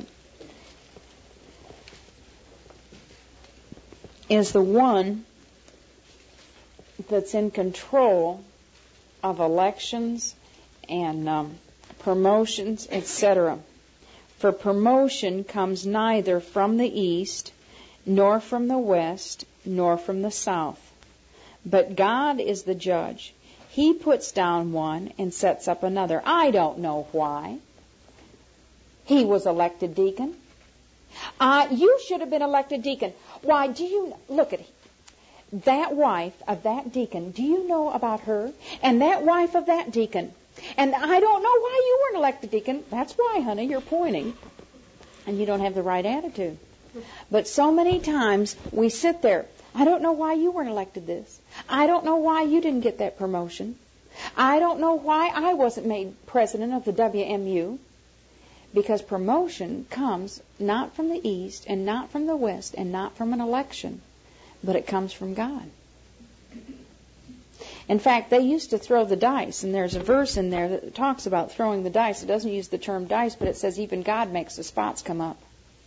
is the one that's in control of elections and promotions, etc. For promotion comes neither from the east, nor from the west, nor from the south. But God is the judge. He puts down one and sets up another. I don't know why. He was elected deacon. You should have been elected deacon. Why, do you look at that wife of that deacon? Do you know about her? And that wife of that deacon. And I don't know why you weren't elected deacon. That's why, honey, you're pointing. And you don't have the right attitude. But so many times we sit there. I don't know why you weren't elected this. I don't know why you didn't get that promotion. I don't know why I wasn't made president of the WMU. Because promotion comes not from the east and not from the west and not from an election, but it comes from God. In fact, they used to throw the dice, and there's a verse in there that talks about throwing the dice. It doesn't use the term dice, but it says even God makes the spots come up.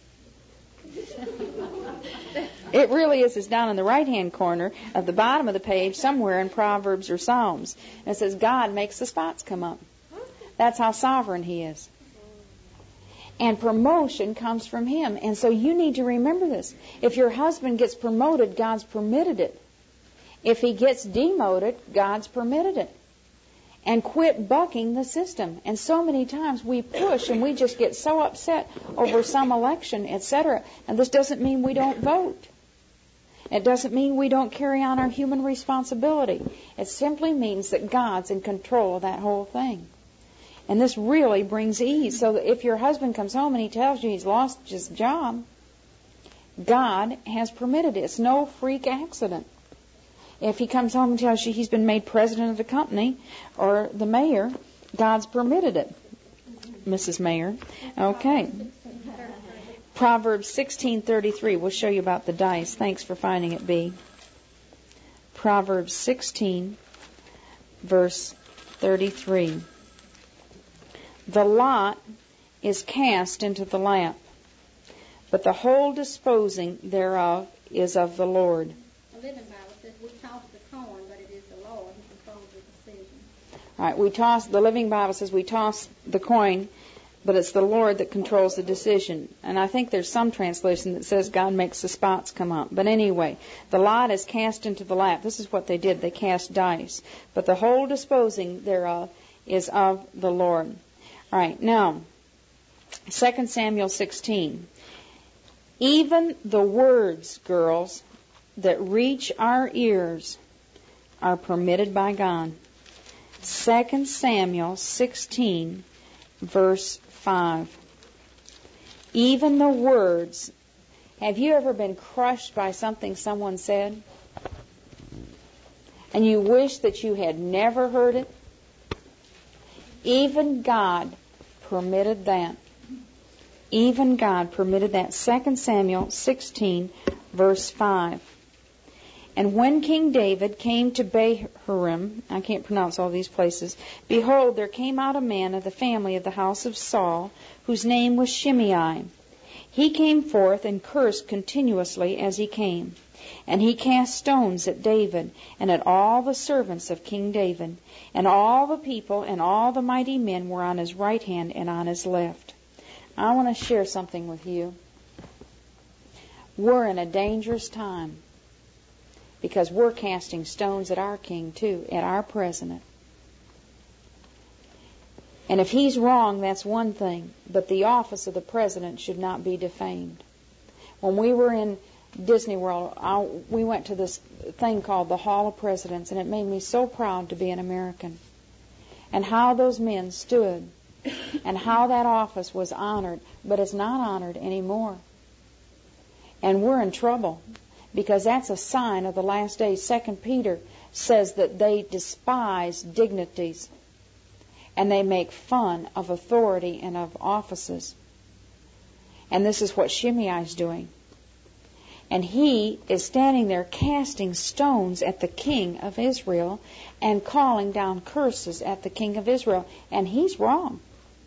It really is. It's down in the right-hand corner of the bottom of the page somewhere in Proverbs or Psalms. And it says God makes the spots come up. That's how sovereign He is. And promotion comes from Him. And so you need to remember this. If your husband gets promoted, God's permitted it. If he gets demoted, God's permitted it. And quit bucking the system. And so many times we push and we just get so upset over some election, etc. And this doesn't mean we don't vote. It doesn't mean we don't carry on our human responsibility. It simply means that God's in control of that whole thing. And this really brings ease. So that if your husband comes home and he tells you he's lost his job, God has permitted it. It's no freak accident. If he comes home and tells you he's been made president of the company or the mayor, God's permitted it, Mrs. Mayor. Okay. Proverbs 16:33. We'll show you about the dice. Thanks for finding it, B. Proverbs 16, verse 33. The lot is cast into the lap, but the whole disposing thereof is of the Lord. The Living Bible says we toss the coin, but it is the Lord who controls the decision. All right, the Living Bible says we toss the coin, but it's the Lord that controls the decision. And I think there's some translation that says God makes the spots come up. But anyway, the lot is cast into the lap. This is what they did. They cast dice. But the whole disposing thereof is of the Lord. All right, now, 2 Samuel 16. Even the words, girls, that reach our ears are permitted by God. 2 Samuel 16, verse 5. Even the words. Have you ever been crushed by something someone said? And you wish that you had never heard it? Even God permitted that. Even God permitted that. 2 Samuel 16, verse 5. And when King David came to Bahurim, I can't pronounce all these places, behold, there came out a man of the family of the house of Saul, whose name was Shimei. He came forth and cursed continuously as he came. And he cast stones at David and at all the servants of King David. And all the people and all the mighty men were on his right hand and on his left. I want to share something with you. We're in a dangerous time because we're casting stones at our king too, at our president. And if he's wrong, that's one thing, but the office of the president should not be defamed. When we were in Disney World, we went to this thing called the Hall of Presidents, and it made me so proud to be an American. And how those men stood, and how that office was honored, but it's not honored anymore. And we're in trouble, because that's a sign of the last days. 2 Peter says that they despise dignities, and they make fun of authority and of offices. And this is what Shimei is doing. And he is standing there casting stones at the king of Israel and calling down curses at the king of Israel. And he's wrong.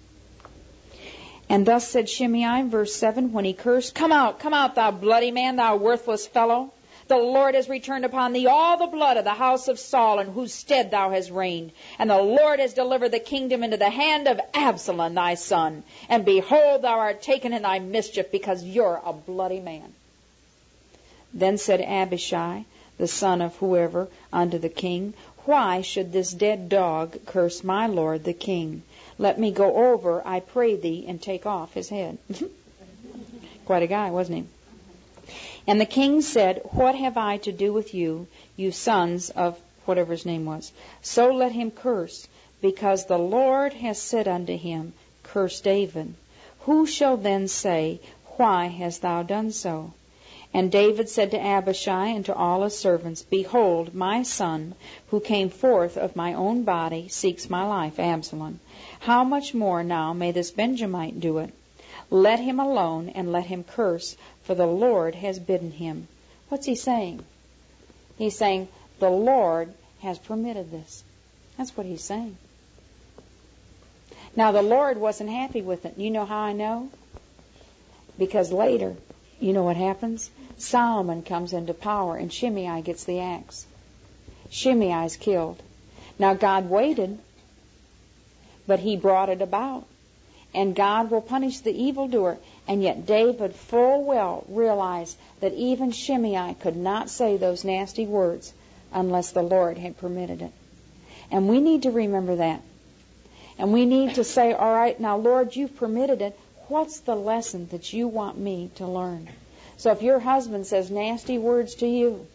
And thus said Shimei, verse 7, when he cursed, come out, thou bloody man, thou worthless fellow. The Lord has returned upon thee all the blood of the house of Saul, in whose stead thou hast reigned. And the Lord has delivered the kingdom into the hand of Absalom thy son. And behold, thou art taken in thy mischief, because you're a bloody man. Then said Abishai, the son of whoever, unto the king, why should this dead dog curse my lord the king? Let me go over, I pray thee, and take off his head. Quite a guy, wasn't he? And the king said, what have I to do with you, you sons of whatever his name was? So let him curse, because the Lord has said unto him, curse David. Who shall then say, why hast thou done so? And David said to Abishai and to all his servants, behold, my son, who came forth of my own body, seeks my life, Absalom. How much more now may this Benjamite do it? Let him alone, and let him curse, for the Lord has bidden him. What's he saying? He's saying, the Lord has permitted this. That's what he's saying. Now, the Lord wasn't happy with it. You know how I know? Because later, you know what happens? Solomon comes into power, and Shimei gets the axe. Shimei is killed. Now, God waited, but he brought it about. And God will punish the evildoer. And yet David full well realized that even Shimei could not say those nasty words unless the Lord had permitted it. And we need to remember that. And we need to say, all right, now, Lord, you've permitted it. What's the lesson that you want me to learn? So if your husband says nasty words to you,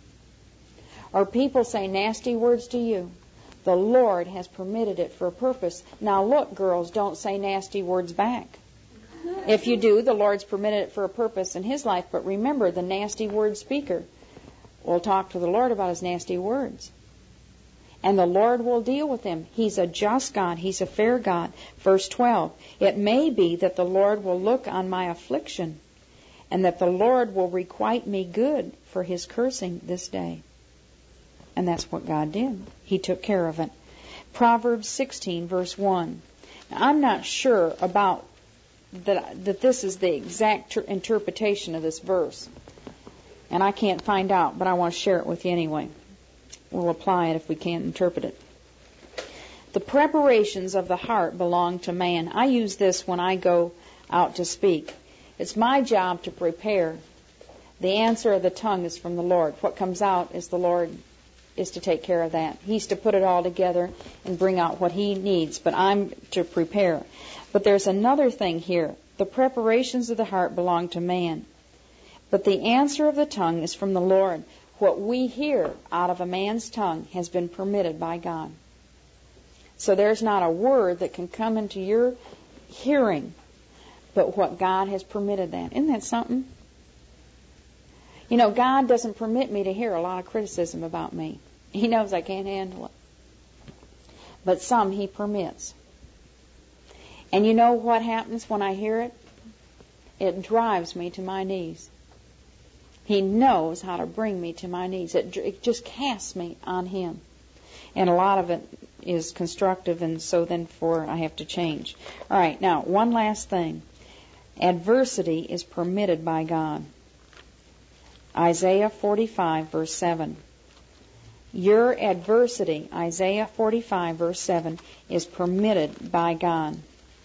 or people say nasty words to you, the Lord has permitted it for a purpose. Now look, girls, don't say nasty words back. If you do, the Lord's permitted it for a purpose in His life. But remember, the nasty word speaker will talk to the Lord about his nasty words. And the Lord will deal with him. He's a just God. He's a fair God. Verse 12, it may be that the Lord will look on my affliction, and that the Lord will requite me good for His cursing this day. And that's what God did. He took care of it. Proverbs 16, verse 1. Now, I'm not sure about that this is the exact interpretation of this verse. And I can't find out, but I want to share it with you anyway. We'll apply it if we can't interpret it. The preparations of the heart belong to man. I use this when I go out to speak. It's my job to prepare. The answer of the tongue is from the Lord. What comes out is the Lord is to take care of that. He's to put it all together and bring out what He needs, but I'm to prepare. But there's another thing here. The preparations of the heart belong to man, but the answer of the tongue is from the Lord. What we hear out of a man's tongue has been permitted by God. So there's not a word that can come into your hearing but what God has permitted that. Isn't that something? You know, God doesn't permit me to hear a lot of criticism about me. He knows I can't handle it. But some He permits. And you know what happens when I hear it? It drives me to my knees. He knows how to bring me to my knees. It just casts me on Him. And a lot of it is constructive, and so then I have to change. All right, now, one last thing. Adversity is permitted by God. Isaiah 45, verse 7. Your adversity, Isaiah 45, verse 7, is permitted by God.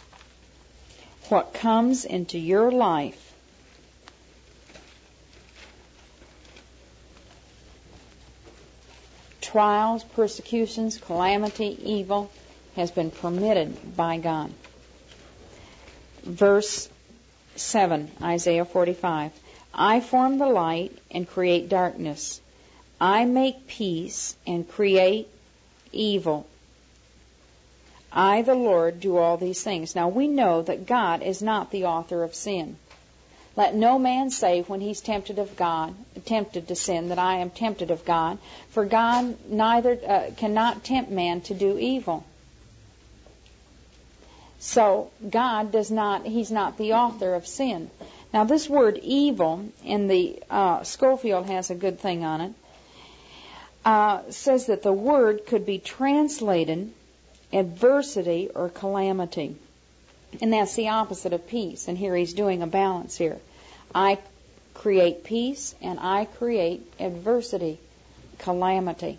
What comes into your life trials, persecutions, calamity, evil, has been permitted by God. Verse 7, Isaiah 45. I form the light and create darkness. I make peace and create evil. I, the Lord, do all these things. Now we know that God is not the author of sin. Let no man say when he's tempted to sin, that I am tempted of God. For God cannot tempt man to do evil. So God He's not the author of sin. Now this word evil, in the Schofield has a good thing on it, says that the word could be translated adversity or calamity. And that's the opposite of peace. And here he's doing a balance here. I create peace and I create adversity, calamity.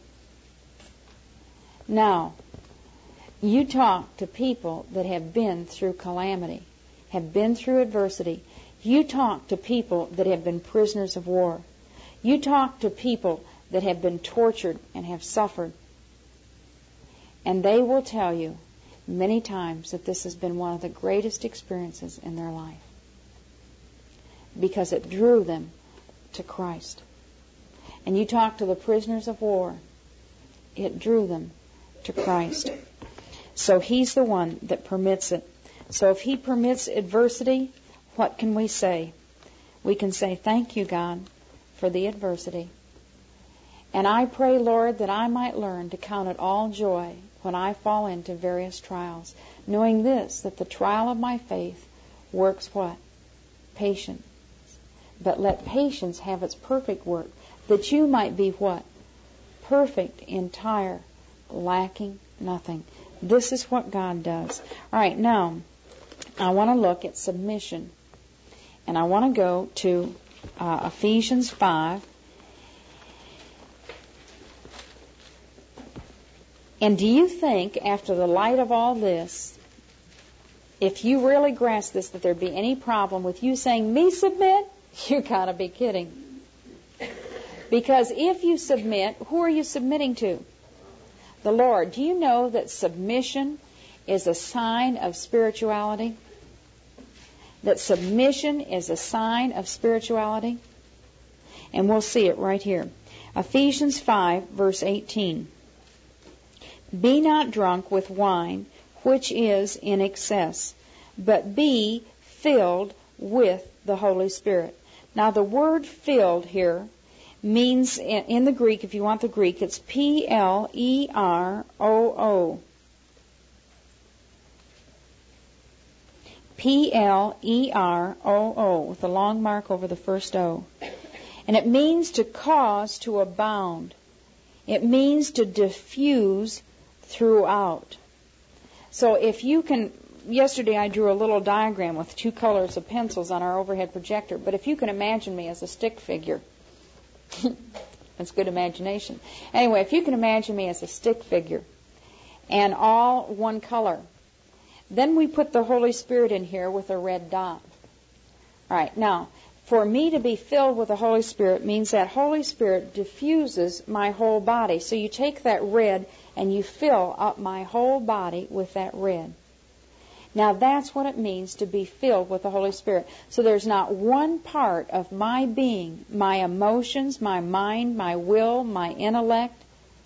Now, you talk to people that have been through calamity, have been through adversity. You talk to people that have been prisoners of war. You talk to people that have been tortured and have suffered. And they will tell you many times that this has been one of the greatest experiences in their life because it drew them to Christ. And you talk to the prisoners of war, it drew them to Christ. So He's the one that permits it. So if He permits adversity, what can we say? We can say, thank you, God, for the adversity. And I pray, Lord, that I might learn to count it all joy when I fall into various trials, knowing this, that the trial of my faith works what? Patience. But let patience have its perfect work, that you might be what? Perfect, entire, lacking nothing. This is what God does. All right, now, I want to look at submission. And I want to go to Ephesians 5. And do you think, after the light of all this, if you really grasp this, that there'd be any problem with you saying, me submit? You gotta be kidding. Because if you submit, who are you submitting to? The Lord. Do you know that submission is a sign of spirituality? that submission is a sign of spirituality? And we'll see it right here. Ephesians 5, verse 18. Be not drunk with wine, which is in excess, but be filled with the Holy Spirit. Now the word filled here means, in the Greek, if you want the Greek, it's P-L-E-R-O-O. P-L-E-R-O-O, with a long mark over the first O. And it means to cause to abound. It means to diffuse throughout. So if you can, yesterday I drew a little diagram with 2 colors of pencils on our overhead projector, but if you can imagine me as a stick figure, that's good imagination. Anyway, if you can imagine me as a stick figure and all one color, then we put the Holy Spirit in here with a red dot. All right, now, for me to be filled with the Holy Spirit means that Holy Spirit diffuses my whole body. So you take that red and you fill up my whole body with that red. Now that's what it means to be filled with the Holy Spirit. So there's not one part of my being, my emotions, my mind, my will, my intellect,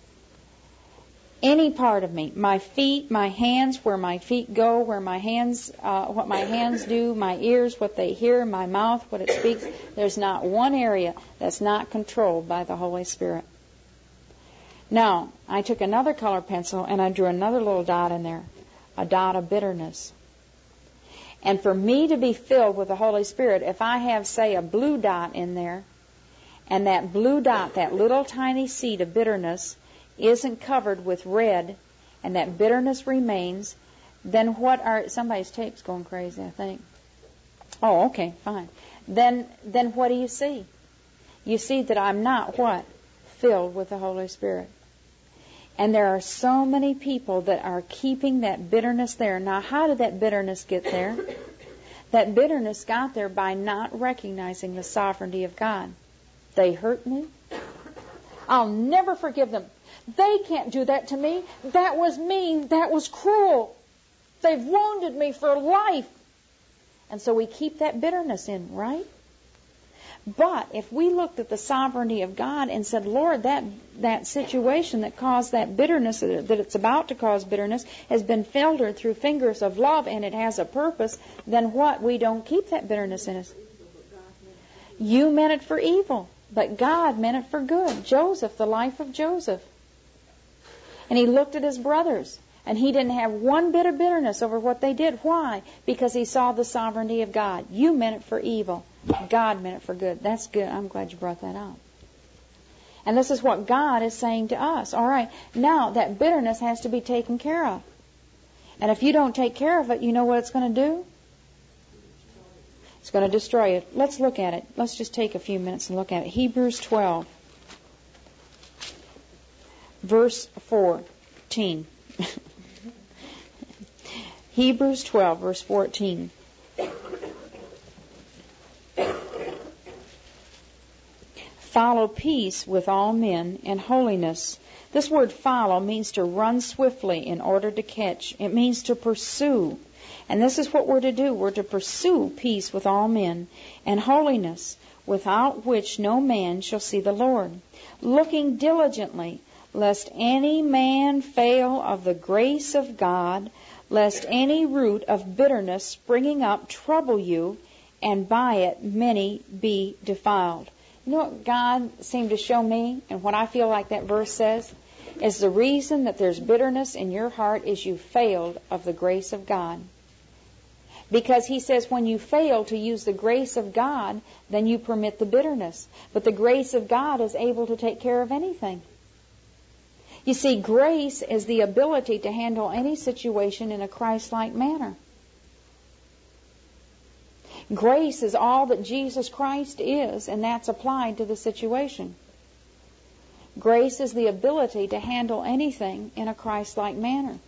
any part of me, my feet, my hands, where my feet go, where my hands, what my hands do, my ears, what they hear, my mouth, what it speaks. There's not one area that's not controlled by the Holy Spirit. Now, I took another color pencil and I drew another little dot in there, a dot of bitterness. And for me to be filled with the Holy Spirit, if I have, say, a blue dot in there, and that blue dot, that little tiny seed of bitterness, isn't covered with red, and that bitterness remains, then what are, somebody's tape's going crazy, I think. Oh, okay, fine. Then what do you see? You see that I'm not what? Filled with the Holy Spirit. And there are so many people that are keeping that bitterness there. Now, how did that bitterness get there? That bitterness got there by not recognizing the sovereignty of God. They hurt me. I'll never forgive them. They can't do that to me. That was mean. That was cruel. They've wounded me for life. And so we keep that bitterness in, right? But if we looked at the sovereignty of God and said, Lord, that situation that caused that bitterness, that it's about to cause bitterness, has been filtered through fingers of love and it has a purpose, then what? We don't keep that bitterness in us. You meant it for evil, but God meant it for good. Joseph, the life of Joseph. And he looked at his brothers, and he didn't have one bit of bitterness over what they did. Why? Because he saw the sovereignty of God. You meant it for evil. God meant it for good. That's good. I'm glad you brought that out. And this is what God is saying to us. All right, now that bitterness has to be taken care of. And if you don't take care of it, you know what it's going to do? It's going to destroy it. Let's look at it. Let's just take a few minutes and look at it. Hebrews 12. Verse 14. Hebrews 12, verse 14. Follow peace with all men and holiness. This word follow means to run swiftly in order to catch. It means to pursue. And this is what we're to do. We're to pursue peace with all men and holiness, without which no man shall see the Lord. Looking diligently, lest any man fail of the grace of God, lest any root of bitterness springing up trouble you, and by it many be defiled. You know what God seemed to show me, and what I feel like that verse says, is the reason that there's bitterness in your heart is you failed of the grace of God. Because he says when you fail to use the grace of God, then you permit the bitterness. But the grace of God is able to take care of anything. You see, grace is the ability to handle any situation in a Christ-like manner. Grace is all that Jesus Christ is, and that's applied to the situation. Grace is the ability to handle anything in a Christ-like manner.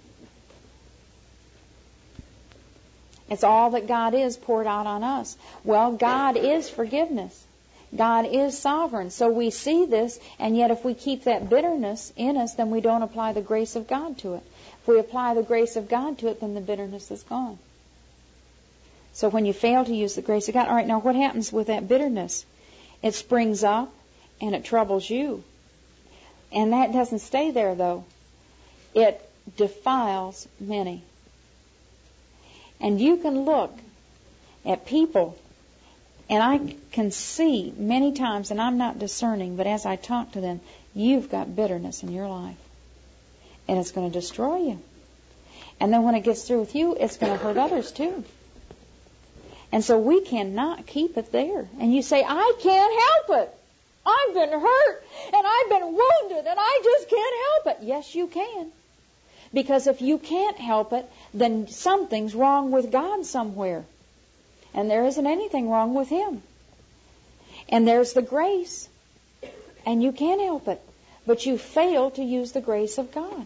It's all that God is poured out on us. Well, God is forgiveness. God is sovereign. So we see this, and yet if we keep that bitterness in us, then we don't apply the grace of God to it. If we apply the grace of God to it, then the bitterness is gone. So when you fail to use the grace of God, all right, now what happens with that bitterness? It springs up and it troubles you. And that doesn't stay there, though. It defiles many. And you can look at people, and I can see many times, and I'm not discerning, but as I talk to them, you've got bitterness in your life. And it's going to destroy you. And then when it gets through with you, it's going to hurt others too. And so we cannot keep it there. And you say, I can't help it. I've been hurt, and I've been wounded, and I just can't help it. Yes, you can. Because if you can't help it, then something's wrong with God somewhere. And there isn't anything wrong with Him. And there's the grace. And you can't help it. But you fail to use the grace of God.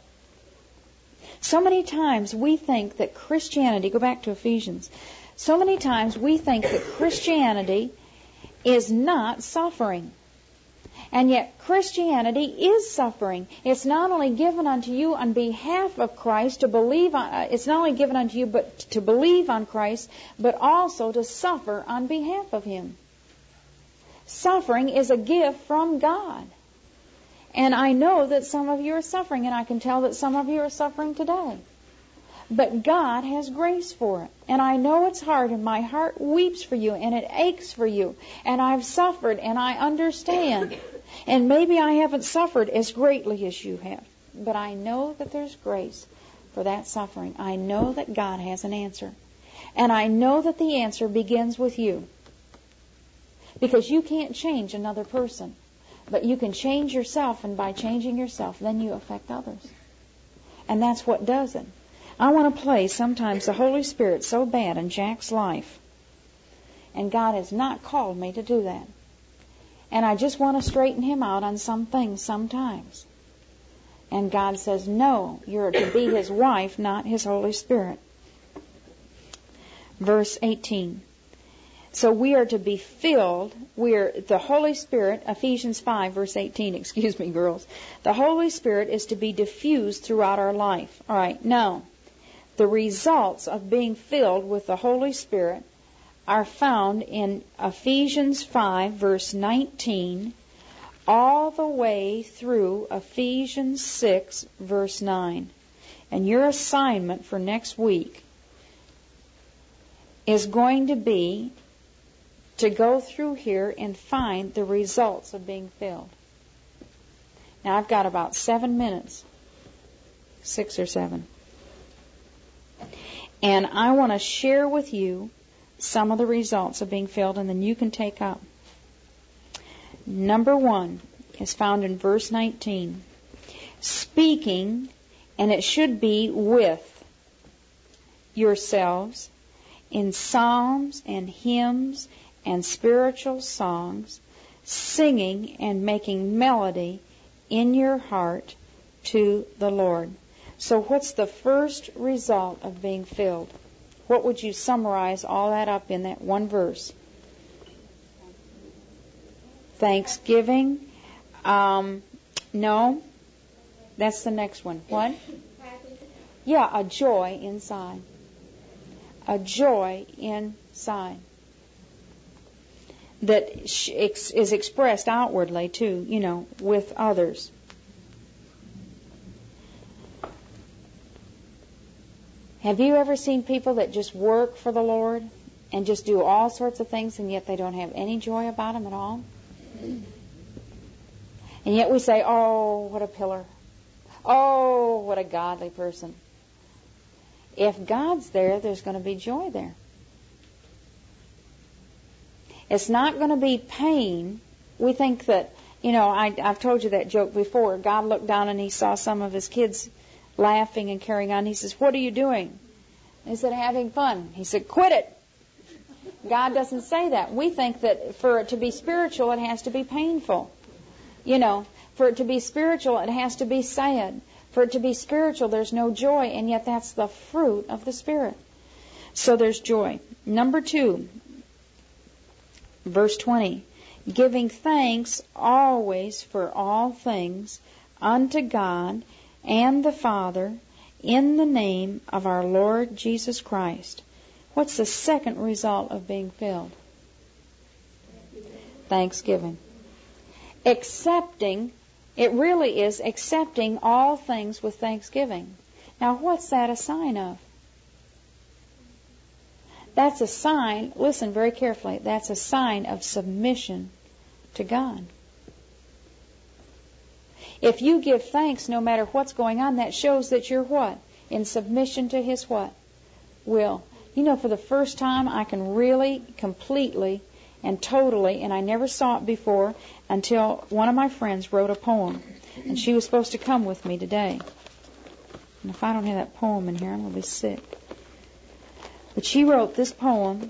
So many times we think that Christianity, go back to Ephesians, so many times we think that Christianity is not suffering. And yet Christianity is suffering. It's not only given unto you on behalf of Christ to believe on, it's not only given unto you but to believe on Christ, but also to suffer on behalf of Him. Suffering is a gift from God. And I know that some of you are suffering, and I can tell that some of you are suffering today. But God has grace for it. And I know it's hard, and my heart weeps for you, and it aches for you. And I've suffered, and I understand. And maybe I haven't suffered as greatly as you have. But I know that there's grace for that suffering. I know that God has an answer. And I know that the answer begins with you. Because you can't change another person. But you can change yourself, and by changing yourself, then you affect others. And that's what does it. I want to play sometimes the Holy Spirit so bad in Jack's life. And God has not called me to do that. And I just want to straighten him out on some things sometimes. And God says, no, you're to be His wife, not His Holy Spirit. Verse 18. So we are to be filled. The Holy Spirit, Ephesians 5, verse 18, excuse me, girls. The Holy Spirit is to be diffused throughout our life. All right, now, the results of being filled with the Holy Spirit are found in Ephesians 5, verse 19, all the way through Ephesians 6, verse 9. And your assignment for next week is going to be to go through here and find the results of being filled. Now, I've got about 7 minutes, 6 or 7. And I want to share with you some of the results of being filled, and then you can take up. Number 1 is found in verse 19. Speaking, and it should be with yourselves, in psalms and hymns and spiritual songs, singing and making melody in your heart to the Lord. So what's the first result of being filled? What would you summarize all that up in that one verse? Thanksgiving. No. That's the next one. What? Yeah, a joy inside. A joy inside. That is expressed outwardly too, with others. Have you ever seen people that just work for the Lord and just do all sorts of things, and yet they don't have any joy about them at all? And yet we say, oh, what a pillar. Oh, what a godly person. If God's there, there's going to be joy there. It's not going to be pain. We think that, I've told you that joke before. God looked down and He saw some of His kids laughing and carrying on. He says, what are you doing? They said, having fun. He said, quit it. God doesn't say that. We think that for it to be spiritual, it has to be painful. For it to be spiritual, it has to be sad. For it to be spiritual, there's no joy, and yet that's the fruit of the Spirit. So there's joy. Number 2, verse 20. Giving thanks always for all things unto God and the Father in the name of our Lord Jesus Christ, What's the second result of being filled? Thanksgiving. Accepting, it really is accepting all things with thanksgiving. Now, what's that a sign of? That's a sign, listen very carefully, that's a sign of submission to God. If you give thanks no matter what's going on, that shows that you're what? In submission to His what? Will. You know, for the first time, I can really, completely, and totally, and I never saw it before until one of my friends wrote a poem, and she was supposed to come with me today. And if I don't have that poem in here, I'm going to be sick. But she wrote this poem.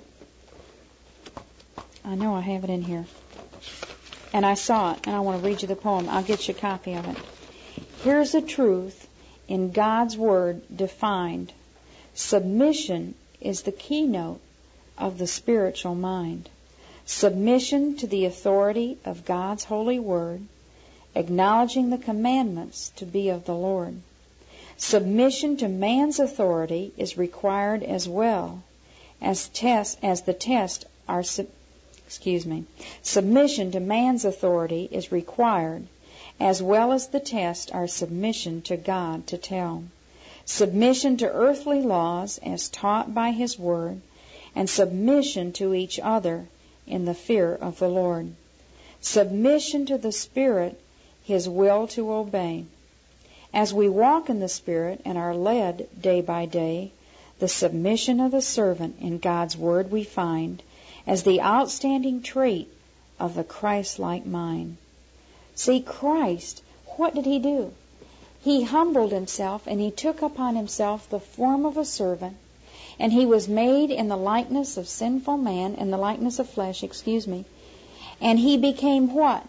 I know I have it in here. And I saw it, and I want to read you the poem. I'll get you a copy of it. Here's a truth in God's Word defined. Submission is the keynote of the spiritual mind. Submission to the authority of God's holy Word, acknowledging the commandments to be of the Lord. Submission to man's authority is required as well as the test are. Submission to man's authority is required as well as the test our submission to God to tell. Submission to earthly laws as taught by His Word, and submission to each other in the fear of the Lord. Submission to the Spirit, His will to obey. As we walk in the Spirit and are led day by day, the submission of the servant in God's Word we find as the outstanding trait of the Christ-like mind. See, Christ, what did He do? He humbled Himself, and He took upon Himself the form of a servant, and He was made in the likeness of sinful man, in the likeness of flesh, and He became what?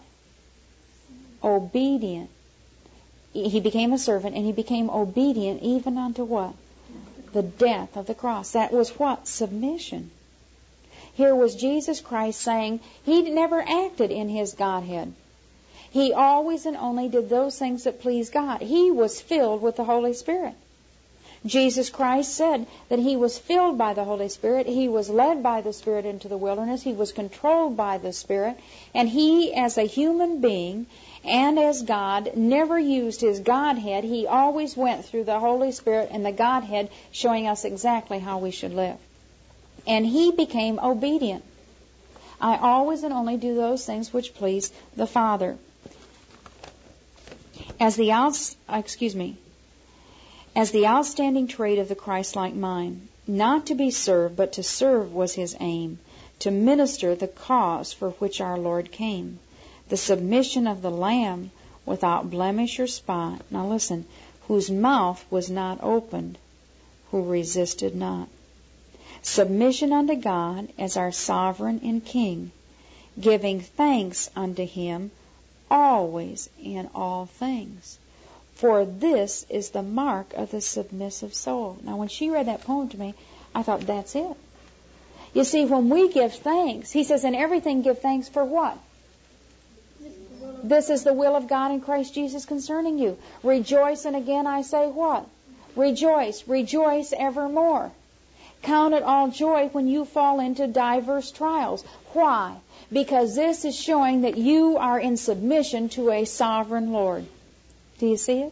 Obedient. He became a servant, and He became obedient even unto what? The death of the cross. That was what? Submission. Here was Jesus Christ saying He never acted in His Godhead. He always and only did those things that pleased God. He was filled with the Holy Spirit. Jesus Christ said that He was filled by the Holy Spirit. He was led by the Spirit into the wilderness. He was controlled by the Spirit. And He, as a human being and as God, never used His Godhead. He always went through the Holy Spirit and the Godhead, showing us exactly how we should live. And He became obedient. I always and only do those things which please the Father. As the outstanding trait of the Christ-like mind, not to be served, but to serve was His aim, to minister the cause for which our Lord came. The submission of the Lamb without blemish or spot. Now listen, whose mouth was not opened, who resisted not. Submission unto God as our sovereign and King, giving thanks unto Him always in all things. For this is the mark of the submissive soul. Now, when she read that poem to me, I thought, that's it. You see, when we give thanks, He says, in everything give thanks for what? This is the will of God in Christ Jesus concerning you. Rejoice, and again I say what? Rejoice. Rejoice evermore. Count it all joy when you fall into diverse trials. Why? Because this is showing that you are in submission to a sovereign Lord. Do you see it?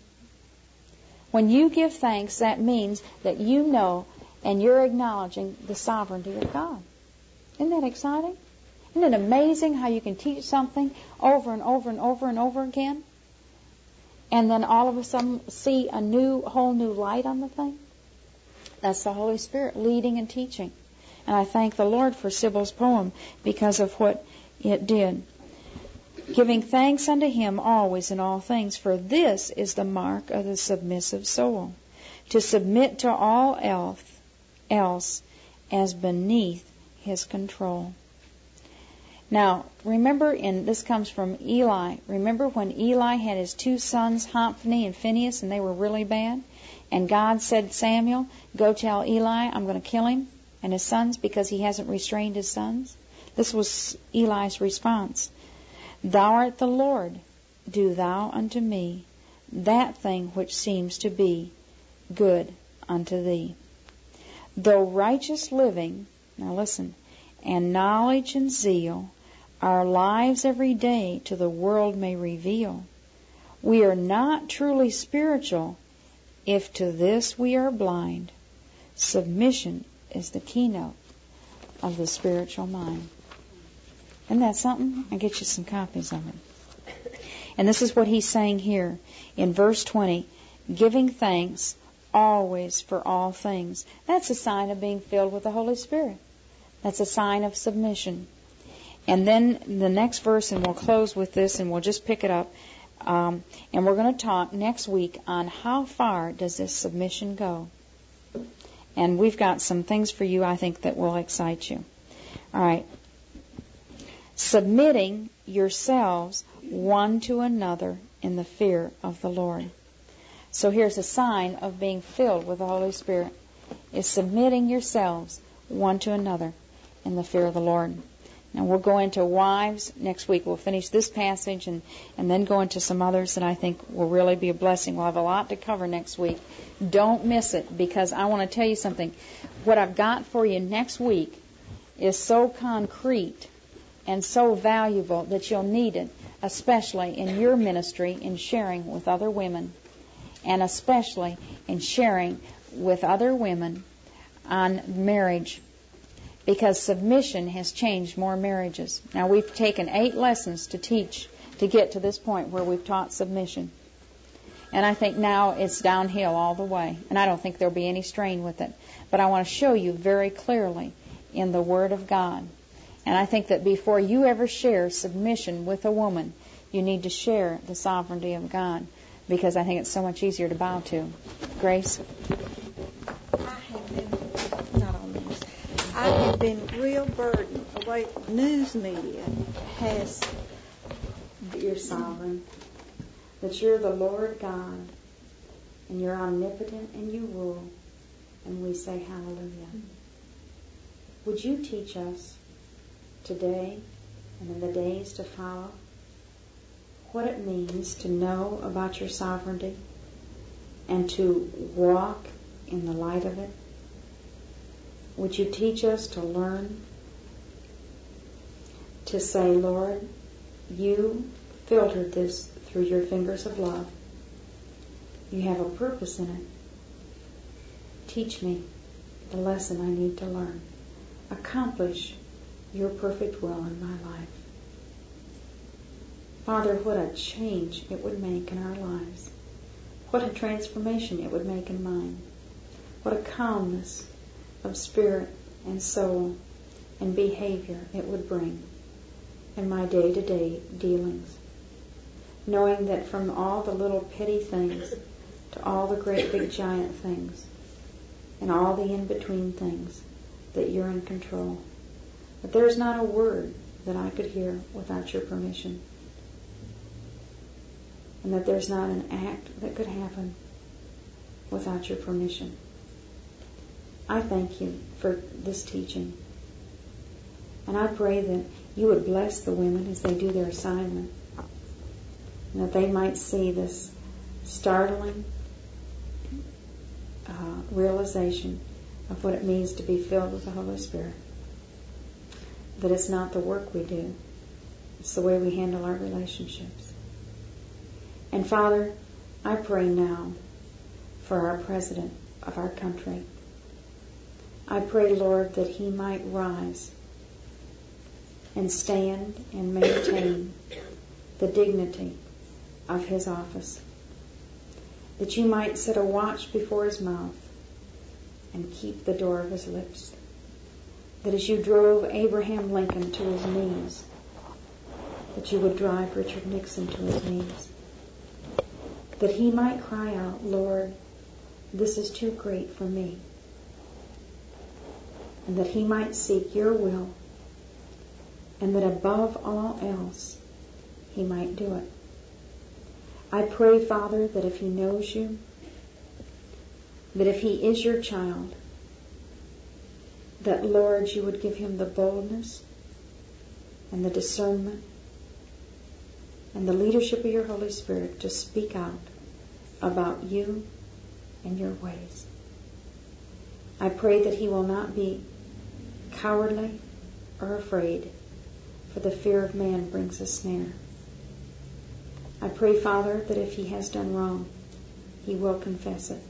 When you give thanks, that means that you know and you're acknowledging the sovereignty of God. Isn't that exciting? Isn't it amazing how you can teach something over and over and over and over again, and then all of a sudden see a whole new light on the thing? That's the Holy Spirit leading and teaching. And I thank the Lord for Sybil's poem because of what it did. Giving thanks unto Him always in all things, for this is the mark of the submissive soul, to submit to all else as beneath His control. Now, remember, this comes from Eli. Remember when Eli had his two sons, Hophni and Phinehas, and they were really bad? And God said, Samuel, go tell Eli I'm going to kill him and his sons because he hasn't restrained his sons. This was Eli's response. Thou art the Lord, do thou unto me that thing which seems to be good unto thee. Though righteous living, now listen, and knowledge and zeal, our lives every day to the world may reveal, we are not truly spiritual if to this we are blind. Submission is the keynote of the spiritual mind. Isn't that something? I'll get you some copies of it. And this is what he's saying here in verse 20, giving thanks always for all things. That's a sign of being filled with the Holy Spirit. That's a sign of submission. And then the next verse, and we'll close with this, and we'll just pick it up. And we're going to talk next week on how far does this submission go. And we've got some things for you, I think, that will excite you. All right. Submitting yourselves one to another in the fear of the Lord. So here's a sign of being filled with the Holy Spirit, is submitting yourselves one to another in the fear of the Lord. Now we'll go into wives next week. We'll finish this passage and then go into some others that I think will really be a blessing. We'll have a lot to cover next week. Don't miss it, because I want to tell you something. What I've got for you next week is so concrete and so valuable that you'll need it, especially in your ministry in sharing with other women, and especially in sharing with other women on marriage, because submission has changed more marriages. Now, we've taken 8 lessons to teach to get to this point where we've taught submission. And I think now it's downhill all the way. And I don't think there'll be any strain with it. But I want to show you very clearly in the Word of God. And I think that before you ever share submission with a woman, you need to share the sovereignty of God, because I think it's so much easier to bow to. Grace? I have been real burdened. The way news media has. That you're sovereign, that you're the Lord God, and you're omnipotent and you rule, and we say hallelujah. Would you teach us today and in the days to follow what it means to know about your sovereignty and to walk in the light of it? Would you teach us to learn to say, Lord, you filtered this through your fingers of love. You have a purpose in it. Teach me the lesson I need to learn. Accomplish your perfect will in my life. Father, what a change it would make in our lives. What a transformation it would make in mine. What a calmness of spirit and soul and behavior it would bring in my day-to-day dealings. Knowing that from all the little petty things to all the great big giant things and all the in-between things, that you're in control. That there's not a word that I could hear without your permission. And that there's not an act that could happen without your permission. I thank you for this teaching. And I pray that you would bless the women as they do their assignment, and that they might see this startling realization of what it means to be filled with the Holy Spirit. That it's not the work we do, it's the way we handle our relationships. And Father, I pray now for our President of our country. I pray, Lord, that he might rise and stand and maintain the dignity of his office. That you might set a watch before his mouth and keep the door of his lips. That as you drove Abraham Lincoln to his knees, that you would drive Richard Nixon to his knees. That he might cry out, Lord, this is too great for me. And that he might seek your will, and that above all else, he might do it. I pray, Father, that if he knows you, that if he is your child, that, Lord, you would give him the boldness and the discernment and the leadership of your Holy Spirit to speak out about you and your ways. I pray that he will not be cowardly or afraid, for the fear of man brings a snare. I pray, Father, that if he has done wrong, he will confess it.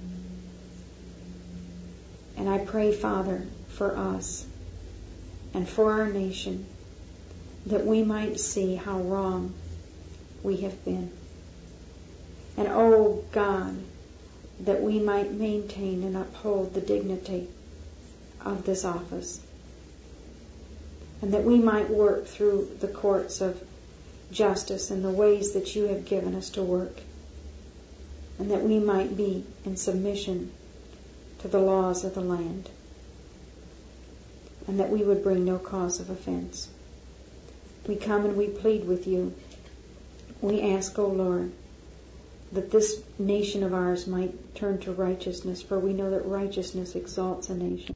And I pray, Father, for us and for our nation, that we might see how wrong we have been. And, oh God, that we might maintain and uphold the dignity of this office. And that we might work through the courts of justice in the ways that you have given us to work. And that we might be in submission to the laws of the land. And that we would bring no cause of offense. We come and we plead with you. We ask, O Lord, that this nation of ours might turn to righteousness, for we know that righteousness exalts a nation.